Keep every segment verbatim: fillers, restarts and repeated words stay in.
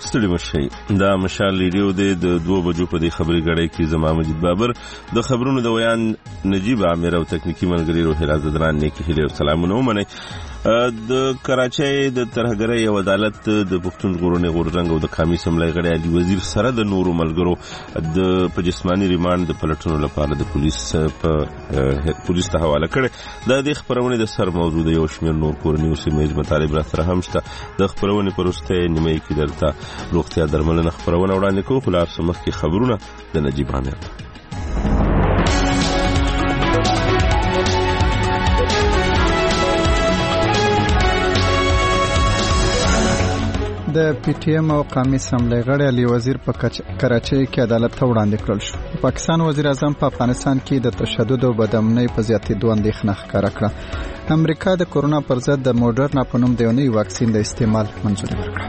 ستړي مشي. دا مشال ریډیو د دوه بجو په دې خبري غړې کې زما مجید بابر د خبرونو د ویان نجیب عامر او تکنیکی ملګری روح رازدران نیکی هیله او سلامونه ومني. د کراچۍ د ترهګرۍ او عدالت د پښتون ژغورنې غورځنګ او د قومي اسمبلی غړي علي وزیر سره د نورو ملګرو د په جسماني ریماند د پلټونو لپاره د پولیس په پولیس ته حواله کړي. د دې خبرونه د سر موضوع د یو شمېر نور کورنیو سیمې مطالب را سره هم شته. د خبرونه پروسته نیمه کې درته روغتیا درملنه خبرونه وړاندې کوو. خلاص مخکې خبرونه د نجیب عامر. د پی ټی ایم او قومي اسمبلی غړي علي وزیر په کراچۍ کې عدالت ته وړاندې کړل شو. پاکستان وزیر اعظم په افغانستان کې د تشدد او بدامنۍ په زیاتېدو اندېښنه ښکاره کړه. امریکا د کورونا پر ضد د موډرنا په نوم د یو نوي واکسین د استعمال منظوري ورکړه.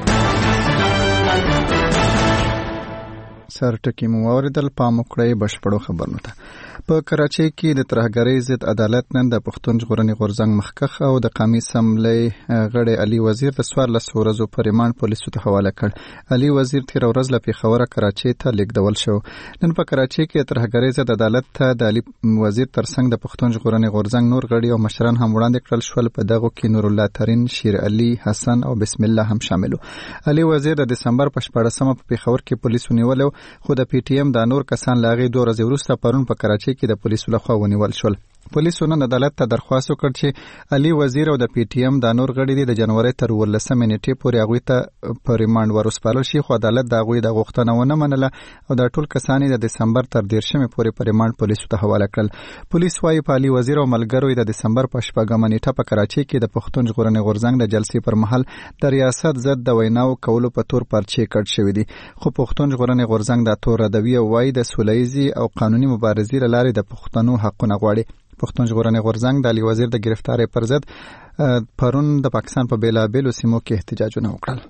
سر ټکی مو اوریدل. پام وکړئ بشپړو خبرونو ته. په کراچۍ کې د ترهګرۍ ضد عدالت نن د پښتون ژغورنې غورځنګ مخکښ او د قومي اسمبلی غړی علي وزیر د څوارلس ورځو په ریماند پولیسو ته حواله کړ. علي وزیر تیر ورځ له پیښوره کراچۍ ته لیږدول شو. نن په کراچۍ کې د ترهګرۍ ضد عدالت ته د علي وزیر ترڅنګ د پښتون ژغورنې غورځنګ نور غړي او مشران هم وړاندې کړل شول. په دغه کې نور الله ترين، شیر علي، حسن او بسم الله هم شامل وو. علي وزیر د دسمبر په شپاړسمه په پیښور کې پولیسو نیولو، خو د پی ټی ایم د نور کسان لاغي دوه ورځې وروسته پرون په کراچۍ کې د پولیسو لخوا ونیول شول. پولیسو نن عدالت ته درخواست وکړ چې علي وزیر او د پی ټی ایم د نور غړي د جنوري تر ولسمې نیټې پورې هغوی ته په ریماند ورسپارل شي، خو عدالت د هغوی د غوښتنه ونه منله او د ټول کسان د دسمبر تر دیرشمې پورې په ریماند پولیسو ته حواله کړل. پولیس وايي په علي وزیر او ملګرو د دسمبر په شپږمه نیټه په کراچۍ کې د پښتون ژغورنې غورځنګ د جلسې پر مهال د ریاست ضد د ویناو کولو په تور پرچې کړ شوې دي، خو پښتون ژغورنې غورځنګ د تور ردوي او وايي د سولهییزي او قانوني مبارزې لارې د پښتنو حقونه غواړي. پښتون ژغورنې غورځنګ د علي وزیر د گرفتاری پر ضد پرون د پاکستان په بیلابیلو سیمو کې احتجاجونه وکړل.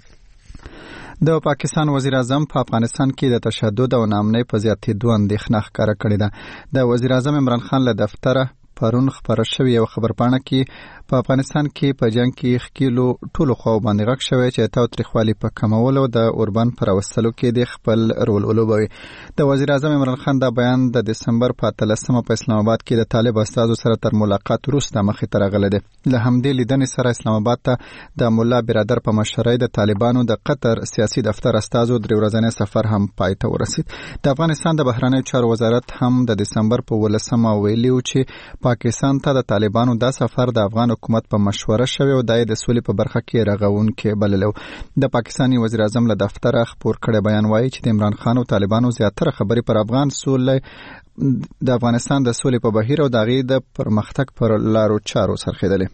د پاکستان وزیر اعظم په افغانستان کې د تشدد او ناامنۍ په زیاتېدو اندېښنه ښکاره کړې ده. د وزیر اعظم عمران خان له دفتره پرون خبره شوې یو خبرپاڼه کې په افغانستان کې په جنگ کې خکیلو ټولو خوا باندې غږ شوی چې تاوتریخوالي په کمولو د اوربان پر وسلو کې د خپل رول ولوبوي. د وزیر اعظم عمران خان دا بیان د دسمبر په اتلسمه په اسلام آباد کې د طالب استادو سره تر ملاقات وروسته مخې ته راغلی دی. له همدې لیدنې سره اسلام آباد ته د مولا برادر په مشرۍ د طالبانو د قطر سیاسي دفتر استادو درې ورځنی سفر هم پای ته ورسید. د افغانستان د بهرنیو چارو وزارت هم د دسمبر په ولسمه ویلي و چې پاکستان ته د طالبانو دا سفر د افغان حکومت په مشوره شوی او د سولې په برخه کې رغونکی بللو. د پاکستاني وزیر اعظم له دفتره خبر کړي بیان وایي چې د عمران خان او طالبانو زیاتره خبرې پر افغان سولې د افغانستان د سولې په بهیر او د غي د پرمختګ پر لارو چارو سرخېدلې.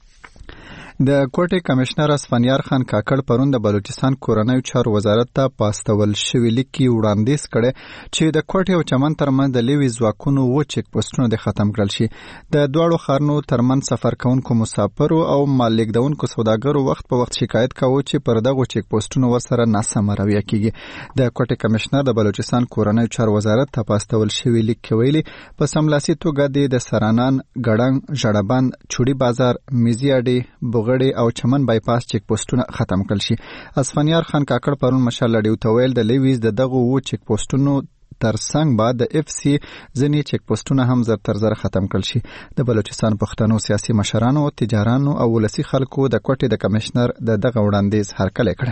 د کوټې کمشنر اسفندیار خان کاکړ پرون د بلوچستان کورنیو چارو وزارت ته پاستول شوی لیک کې وړاندیز کړي چې د کوټې او چمن ترمنځ د لیوي ځواکونو و چک پوسټونه د ختم کړل شي. د دواړو ښارونو ترمنځ سفر کوونکو مسافرو او مال لیږدونکو سوداګرو وخت په وخت شکایت کاوه چې پر دغه چک پوسټونو ورسره ناسمه رویه کیږي. د کوټې کمشنر د بلوچستان کورنیو چارو وزارت ته پاستول شوی لیک کې ویلي په سملاسي توګه د سرانان، ګړنګ، ژړبند، چوډي بازار، میزیاډي، غړي او چمن بایپاس چک پوسټونه ختم کړل شي. اسفندیار خان کاکړ پرون مشال لډیو ته ویل د لیویز د دغه و چک پوسټونو ترڅنګ بعد د اف سی ځنی چک پوسټونه هم زر تر زر ختم کړل شي. د بلوچستان پښتنو سیاسي مشرانو، تجارانو او ولسی خلکو د کوټې د کمشنر د دغه وړاندیز هرکلی کړی.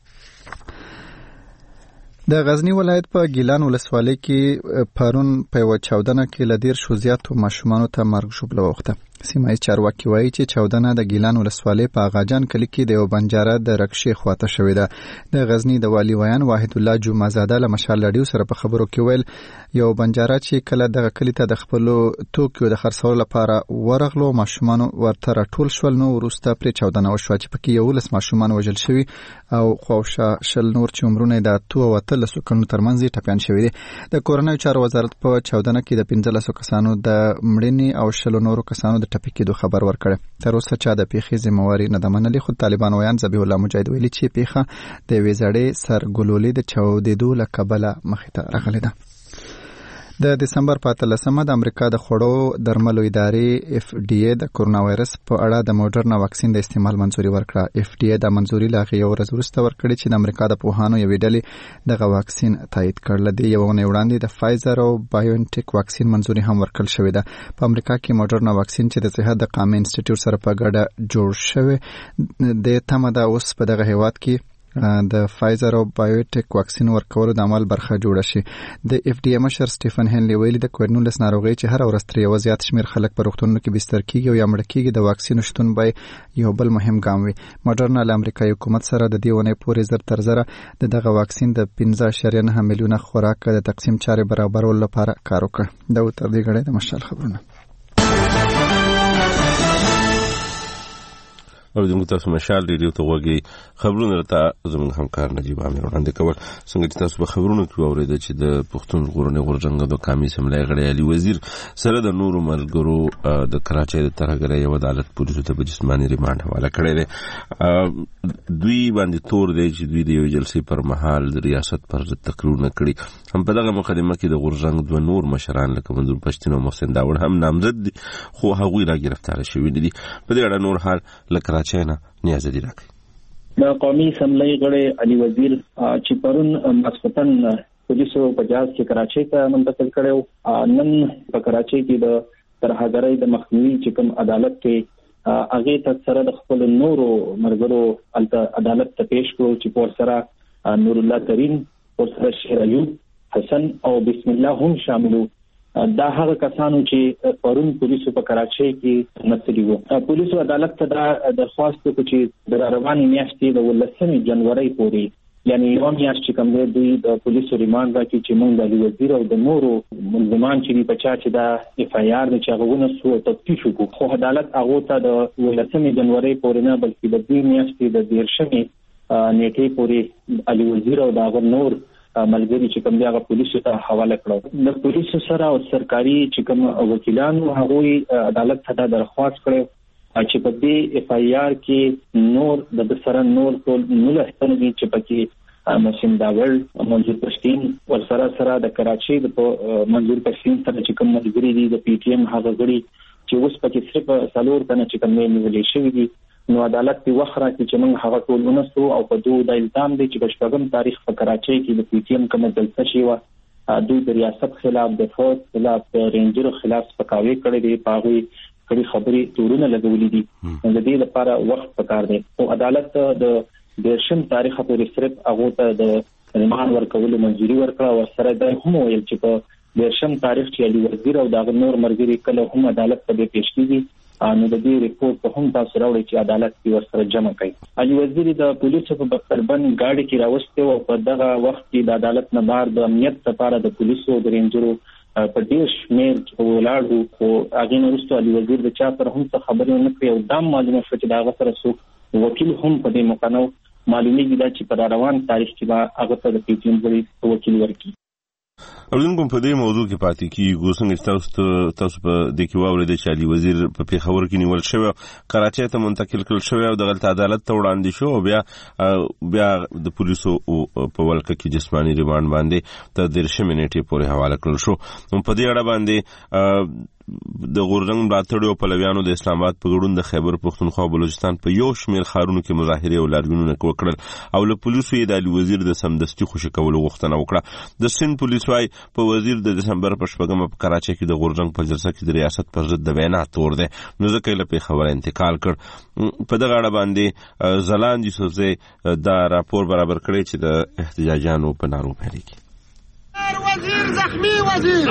د غزنی ولایت په ګیلان ولسوالۍ کې پرون په یوه چاودنه کې له دېرشو زیاتو ماشومانو ته مرګ ژوبله واوښته. سیمه ییز چارواکي وایي چې چاودنه د ګیلان ولسوالۍ په اغاجان کلي کې د یو بنجاره د رکشې خواته شوې ده. د غزنی د والي ویان واحد الله جمعزاده له مشال لډیو سره په خبرو کې ویل یو بنجاره چې کله دغه کلي ته د خپلو توکیو د خرڅولو لپاره ورغلو ماشومانو ورته راټول شول، نو وروسته پرې چاودنه وشوه چې پکې یولس ماشومان وژل شوي او خواوشا شل نور چې عمرونه د اتو او اتلسو کلونو ترمنځ ټپیان شوي دي. د کورنیو چارو وزارت په چاودنه کې د پنځلسو کسانو د مړینې او شلو نورو کسانو د ټپي کېدو خبر ورکړی. تر اوسه چا د پیښې ذمہواري نه ده منلې، خو طالبان ویان ذبیح الله مجاهد ویلي چې پیښه د یوې زړې سرګلولې د چاودېدو له کبله مخې ته راغلې ده. د دسمبر په اتلسمه د امریکا د خوړو درملو ادارې اف ډي اي د کورونا وایرس په اړه د موډرنا واکسین د استعمال منځوري ورکړه. اف ډي اي د منځوري لاغي یو ورځ وروسته ورکړي چې د امریکا د پوهانو یوې ډلې دغه واکسین تایید کړل. د یو نه وړاندې د فایزر او بایوانټیک واکسین منځوري هم ورکړل شوې ده. په امریکا کې موډرنا واکسین چې د صحت د قامې انسټیټیوټ سره په ګډه جوړ شوی د تمه ده اوس په دغه هیواد کې د فایزر او بایوټیک واکسین ورکولو د عمل برخه جوړه شي. د اف ډي اي مشر سټیفن هنلی ویلي د کووډ نولس ناروغي چې هر ورځ تر یو زیات شمیر خلک په روغتونونو کې بستر کیږي او یا مړ کیږي د واکسین شتون به یو بل مهم ګام وي. موډرنا له امریکایي حکومت سره د دې ونې پورې زر تر زره د دغه واکسین د پنځه اعشاریه نه میلیونه خوراک د تقسیم چارې برابرولو لپاره کار وکړ. دا تر دې غړي د مشال خبرونه او د متاسو مشال ریډیو ته وګورئ. خبرونه راته زموږ همکار نجیب عامر وړاندې کول. څنګه چې تاسو په خبرونو کې واورېدل چې د پښتون ژغورنې غورځنګ د قامي سملای غړي علي وزیر سره د نورو ملګرو د کراچۍ د ترهګرۍ یو عدالت پولیسو ته په جسماني ریماند حواله کړی دی. دوی باندې تور دی چې دوی د یو جلسې پر مهال د ریاست پر ضد تقریرونه کړي. هم په دغه مقدمه کې د غورځنګ دوه نور مشران لکه منظور پښتون او محسن داوړ هم نامزد دي خو هغوی را گرفتار شوي دي. په دې اړه نور حال لکه چینا نیازدی راکړي. د قومي اسمبلی غړي علي وزیر چې پرون ماسختن پولیسو په جاز کې کراچۍ ته منتقل کړو. نن په کراچۍ کې د ترهګرۍ د مخنیوي چې کوم عدالت کې هغه ته سره د خپل نورو مرګرو عدالت ته پیښ کړو چې پر سره نور الله کریم، پر سره شیر ایوب حسن او بسم الله هم شاملو. دا هغه کسانو چې پرون پولیسو په کراچۍ کې مسلې وو. پولیسو عدالت ته دا درخواست وکړ چې د رواني میاشتې د ولسمې جنوري پورې یعنی یو میاشت چې کوم دی دوی د پولیسو ریماند راکړي چې موږ د علي وزیر او د نورو ملزمان چې په چا چې دا اف آی آر د چاغونه سو تفتیش وکړو. خو عدالت هغه ته د ولسمې جنوري پورې نه بلکې د دې میاشتې د دیرشمې نیټې پورې علي وزیر او د نور ملګری چې کوم دی هغه پولیسو ته حواله کړو. د پولیسو سره او سرکاري چې کوم وکیلانو هغه عدالت ته درخواست کړو چې په دې اف آی آر کې نور د سره نور ټول نور احتمالي چې پکې محسن داوړ، منظور پښتین ور سره سره د کراچۍ د منظور پښتین سره چې کوم ملګری دي د پی ټی ایم هغه غړي چې اوس پکې صرف سالور کنه چې کوم نیولې شوی دي. نو عدالت په وخت راځي چې موږ هغه ټول ونسو او په دوه د الزام دي چې په شپږم تاریخ په کراچۍ کې د پی ټی ایم کومه جلسه شي و دوی د ریاست خلاف د فوج خلاف د رینجر خلاف سپکاوي کړي دي، پاغي کړي خبري تورونه لګولې دي. د دې لپاره وخت پکار دی او عدالت د دیرشم تاریخ پورې صرف هغه ته د ریماند ورکول منځوري ورکړه او سره د هم ویل چې په دیرشم تاریخ چې علي وزیر او د نور مرګري کله هم عدالت ته پیښ کیږي نو د دې ریپورت په هم تاسو راوړي چې عدالت کې ورسره جمع کړي. علي وزیر د پولیسو په بختربند گاډي کې راوستي او په دغه وخت کې د عدالت نه بار د امنیت لپاره د پولیسو د رینجرو په ډیر شمیر ولاړو او هغه نورستو علي وزیر د چا پر هم څه خبرې نه کړې او دا معلومه شو چې دا غسر سو وکیل هم په دې مقنو معلومیږي دا چې په روان تاریخ کې با هغه ته د پی ټی ایم غړي وکیل ورکړي. اولین کوم په دې موضوع کې پاتې کیږي څنګه تاسو تاسو په دې کې واورېدل چې علي وزیر په پیښور کې نیول شوی، کراچۍ ته منتقل کړل شوی او د عدالت ته وړاندې شو او بیا بیا د پولیسو په ولکه کې جسماني ریماند باندې د دیرشمې نیټې پورې حواله کړل شو. نو په دې اړه باندې د غورځنګ ملاتړو پلویانو د اسلام آباد په ګډون د خیبر پښتونخوا او بلوچستان په یو شمېر ښارونو کې مظاهرې او لاریونونه وکړل او له پولیسو یې د علي وزیر د سمدستي خوشي کولو غوښتنه وکړه. د سند پولیس وايي په وزیر د دسمبر په شپږمه په کراچۍ کې د غورځنګ په جلسه کې د ریاست پر ضد د وینا تور دی نو ځکه یې له پیښور انتقال کړ. په دغه اړه باندې ځلاند یوسفزۍ دا راپور برابر کړی چې د احتجاجانو په نارو پیلېږي. وزیر زخمی وزیر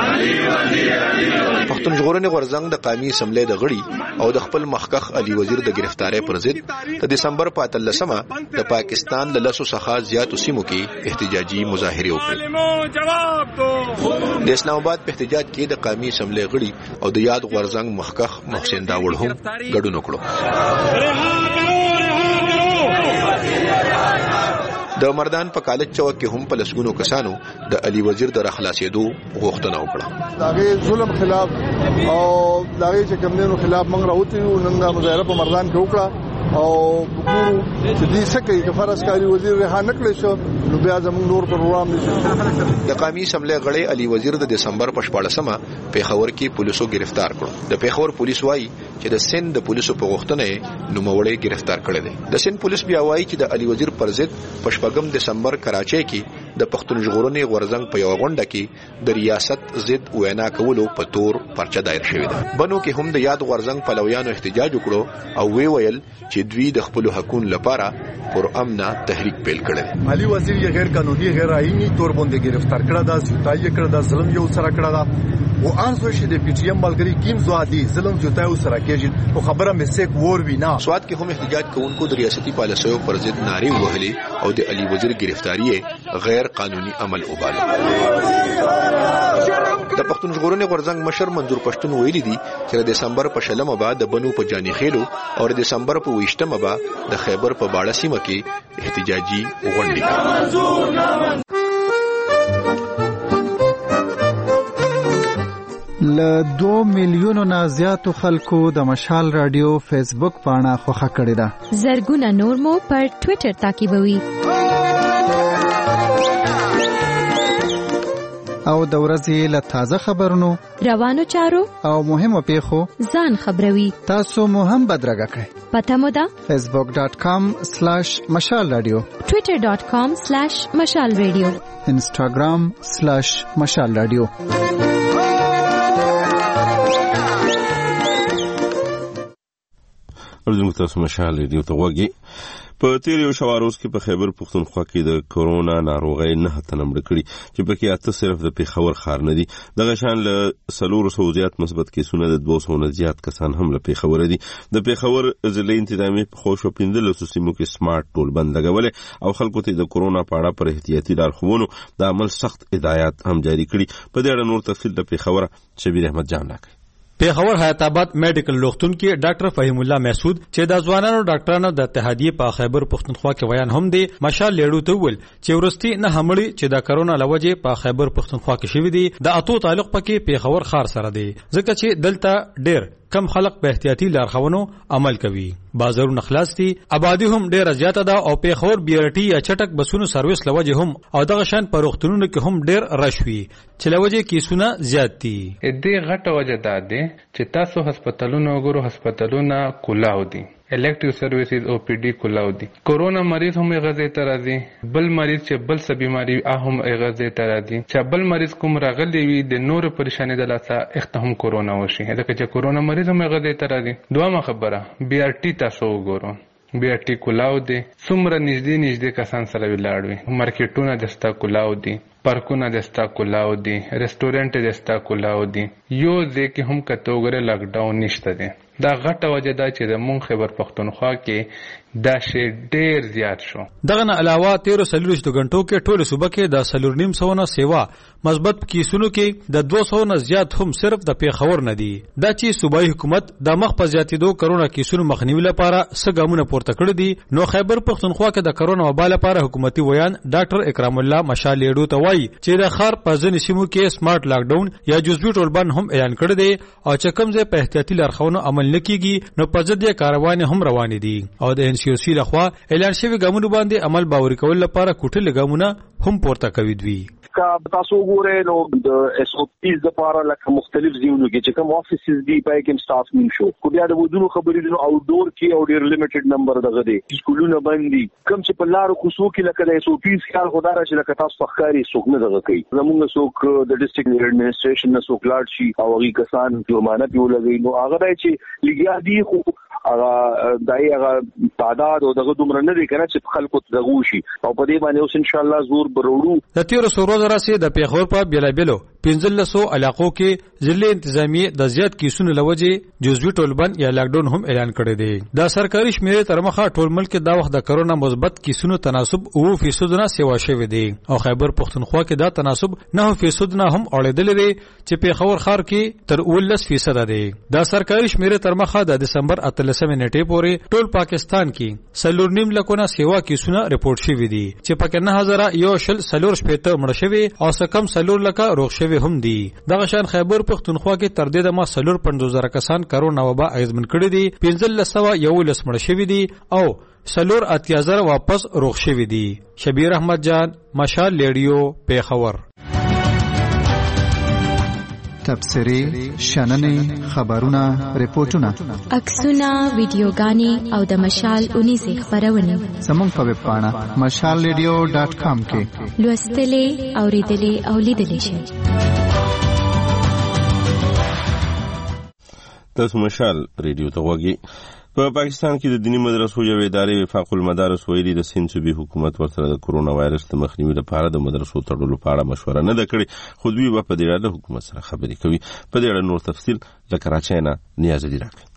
پښتون ژغورنې غورځنګ د قومي اسمبلی د غړي او د خپل مخکخ علي وزیر د گرفتاری پر ضد د دسمبر په اتلسمه د پاکستان له لسو څخه زیاتو سیمو کې احتجاجي مظاهرې وکړې. د اسلام آباد په احتجاج کې د قومي اسمبلی غړي او د یاد غورځنګ مخکخ محسن داوړ هم ګډون وکړو. د مردان په کالج چوک کې هم په لسګونو کسانو د علي وزیر د راخلاصېدو غوښتنه وکړه. داغه ظلم خلاف او داغه چې کمنو خلاف موږ راوتی نو نن د مظاهره په مردان کې وکړه او ګورو چې دې څه کوي که فرض کاری وزیر رها نکړي شو نو بیا زموږ نور پروګرام نشي. د قومي اسمبلی غړی علي وزیر د دسمبر په شپاړسمه پیښور کې پولیسو گرفتار کړ. د پیښور پولیس وایي چې د سند د پولیسو په غوښتنه نوموړی گرفتار کړی دی. د سند پولیس بیا وایي چې د علي وزیر پر ضد په شپږم دسمبر کراچۍ کې د پښتون ژغورنې غورځنګ په یو غونډه کې د ریاست ضد وینا کولو په تور پرچه دایر شوې ده. بنو کې هم د یاد غورځنګ پلویانو احتجاج وکړو او وی ویل چې دوی د خپل حقوقو لپاره پر امنه تحریک پیل کړل. علي وزیر یې غیر قانوني غیر آئینی تور باندې گرفتار کړه دا زیاتای کړه دا ظلم یو سره کړه دا او انځو چې د پی ټی ایم ملګری کیم زوادي ظلم زیاتای سره کېږي او خبره مې سیک ور وینا. سواد کې هم احتجاج کوونکو د ریاستي پالیسیو پر ضد نارې وهلې او د علي وزیر گرفتاری غیر قانوني عمل وباله. د پښتون ژغورنې غورځنګ مشر منظور پښتون ویلي دي چې د دسمبر په شلمه بعد د بنو په جاني خېلو او د دسمبر په ویشتمه بعد د خیبر په باړه سیمه کې احتجاجي غونډې له دو میلیونو نه زیاتو خلکو د مشال رادیو فیسبوک پاڼه خوښه کړې ده. زرګونه نور مو پر ټوئیټر تعقیبوي او د ورځې له تازه خبرونو روانو چارو او مهمو پیښو ځان خبروي. تاسو مو هم بدرګه کړئ. پته مو ده فیسبوک ډاٹ کام سلیش مشال رادیو، ټوئیټر ډاٹ کام سلیش مشال رادیو، انسټاګرام سلیش مشال رادیو. ورځم تاسو مشال رادیو ته وګورئ. په تیر یو شواروز کې په خیبر پښتونخوا کې د کورونا ناروغۍ نه تنمړ کړي چې پکې اته صرف د پیښور ښار نه دي. دغه شان له څلور سوه زیات مثبت کیسونه د دوه سوه نه زیات کسان هم له پیښور دي. د پیښور ضلعي انتظامیه په خوشو پنځلسو سیمو کې سمارټ ټول بند لګولې او خلکو ته د کورونا په اړه پر احتیاطي لارښوونو د عمل سخت هدایات هم جاری کړي. په دې اړه نور تفصیل د پیښور شبیر احمد جان راکړي. پیښور حیات آباد میډیکل روغتون کې ډاکټر فهیم الله محسود چې د ځوانانو ډاکټرانو د اتحادیې په خیبر پښتونخوا کې ویان هم دی مشال لیړو ته ول چې ورستي نه همړي چې د کرونا لوجه په خیبر پښتونخوا کې شوې دي د اتو تعلق پکې پیښور ښار سره دی ځکه چې دلته ډېر کم خلق په احتیاطي لارښوونو عمل کوي. بازارونه خلاص دي، آبادی هم ډیره زیاته ده او پیښور بیرټي یا چټک بسونو سرویس لوجه هم او دغه شان په روغتونونو کې هم ډیر رش وي چې لوجه کیسونه زیات دي. دې غټه وجه ده چې تاسو هسپتالونو وګورو، هسپتالونه کلاو دي، الیکټیو سرویسز او پی ډی کلاو دي. کورونا مریض هم غزې ته راځي، بل مریض چې بل څه بیماری هم غزې ته راځي. چې بل مریض کوم راغلی وي د نور پریشانی د لاسه اخته هم کورونا وشي، ځکه چې کورونا مریض هم غزې ته راځي. دویمه خبره بی آر ټي تاسو وګورو، بی آر ټي کلاو دي، څومره نږدې نږدې کسان سره ولاړ وي. مارکیټونه دستا کلاو دي، پارکونه دستا کلاو دي، ریسټورانټ دستا کلاو دي. یو ځکه هم کته وګره لاک ډاون نشته دي. دا غټه وجه ده چې د مونږ خیبر پښتونخوا کې دا شی ډیر زیات شو. دغه نه علاوه تیرو سلوش د غنټو کې ټوله صوبه کې د سلور نیم سو نه سیوا مثبت کیسونو کې د دوه سو نه زیات هم صرف د پیښور نه دي. دا چې صوبایي حکومت د مخ په زیاتېدو کرونا کیسونو مخنیوي لپاره څه ګامونه پورته کړی دي. نو خیبر پښتونخوا کې د کرونا وبا لپاره حکومتي ویان ډاکټر اکرام الله مشال لیډو ته وایي چې د خار په ځینې سیمو کې سمارټ لاک ډاون یا جزوي ټولبند هم اعلان کړی دی او چې کوم ځای په احتیاطي لارښوونو عمل نه کیږي نو په ضد یې کاروانې هم روانې دي او د ان سی او سی لخوا اعلان شوی ګامونو باندې عمل باوري کول لپاره کوټل ګامونه هم پورته کوي دوی. کا تاسو ګورئ نو د اس او پیز لپاره لکه مختلف ځایونو کې چې کوم افیسز دی پای کې سټاف نیم شو کو بیا د ودونو خبرې دي نو آوټ ډور کې او ډیر لیمیټډ نمبر دغه دی سکولونه باندې کوم چې په لارو خصوصو کې لکه د اس او پیز خیال خدای را چې لکه تاسو فخاري څوک نه دغه کوي. زموږ څوک د ډیسټریکټ ایڈمنسټریشن نه څوک لاړ شي او هغه کسان جرمانه پیولږي نو هغه دی چې لګیا دي خو هغه دای هغه تعداد او دغه دومره نه دی کنه چې خلکو دغه شي او په دې باندې اوس ان شاء الله زور بروړو. د تیر سورو دراسه د پیښور په بیلابلو پنځلسو علاقو کې ضلع انتظامیه د زیات کیسونو لوجه جزوي ټولبند یا لاک ډاون هم اعلان کړی دی. د سرکاري شمیرې تر مخه ټول ملک دا وخت د کرونا مثبت کیسونو تناسب اوه فیصد نه سیوا شوی دی او خیبر پښتونخوا کې دا تناسب نه فیصد نه هم اړیدل دی چې پیښور ښار کې تر اولس فیصد دی. د سرکاري شمیرې تر مخه د دسمبر اتلسمه نیټې پورې ټول پاکستان کې سلور نیم لکونه سیوا کیسونه رپورټ شوی دي چې پکې نه هزار یو شل سلور شپږ مړ شوی او سکم سلور لکه روغ شوی شوی هم دي. دغه شان خیبر پختونخوا کې تر دې دمه څلور پنځوس زره کسان کرونا وبا اغېزمن کړي دي، پنځلس سوه یولس مړه شوي دي او څلور اتیا زره واپس روغ شوي دي. شبیر احمد جان، مشال ریډیو، پیښور. تبصری، شننې، خبرونه، ریپورتونه، عکسونه، ویډیوګانې او د مشال اونیزې خبرونه زموږ په ویب پاڼه مشال ریډیو ډاټ کام کې لوستلې، اوریدلې او لیدلې شئ. تاسو مشال ریډیو ته غوږی. په پاکستان کې د دینی مدرسو یو ادارې وفاق المدارس ویلي د سند صوبې حکومت ورسره د کرونا وایرس د مخنیوي لپاره د مدرسو تړلو په اړه مشوره نه ده کړې، خو دوی به په دې اړه د حکومت سره خبرې کوي. په دې اړه نور تفصیل له کراچۍ نه نیاز الدین راکړي.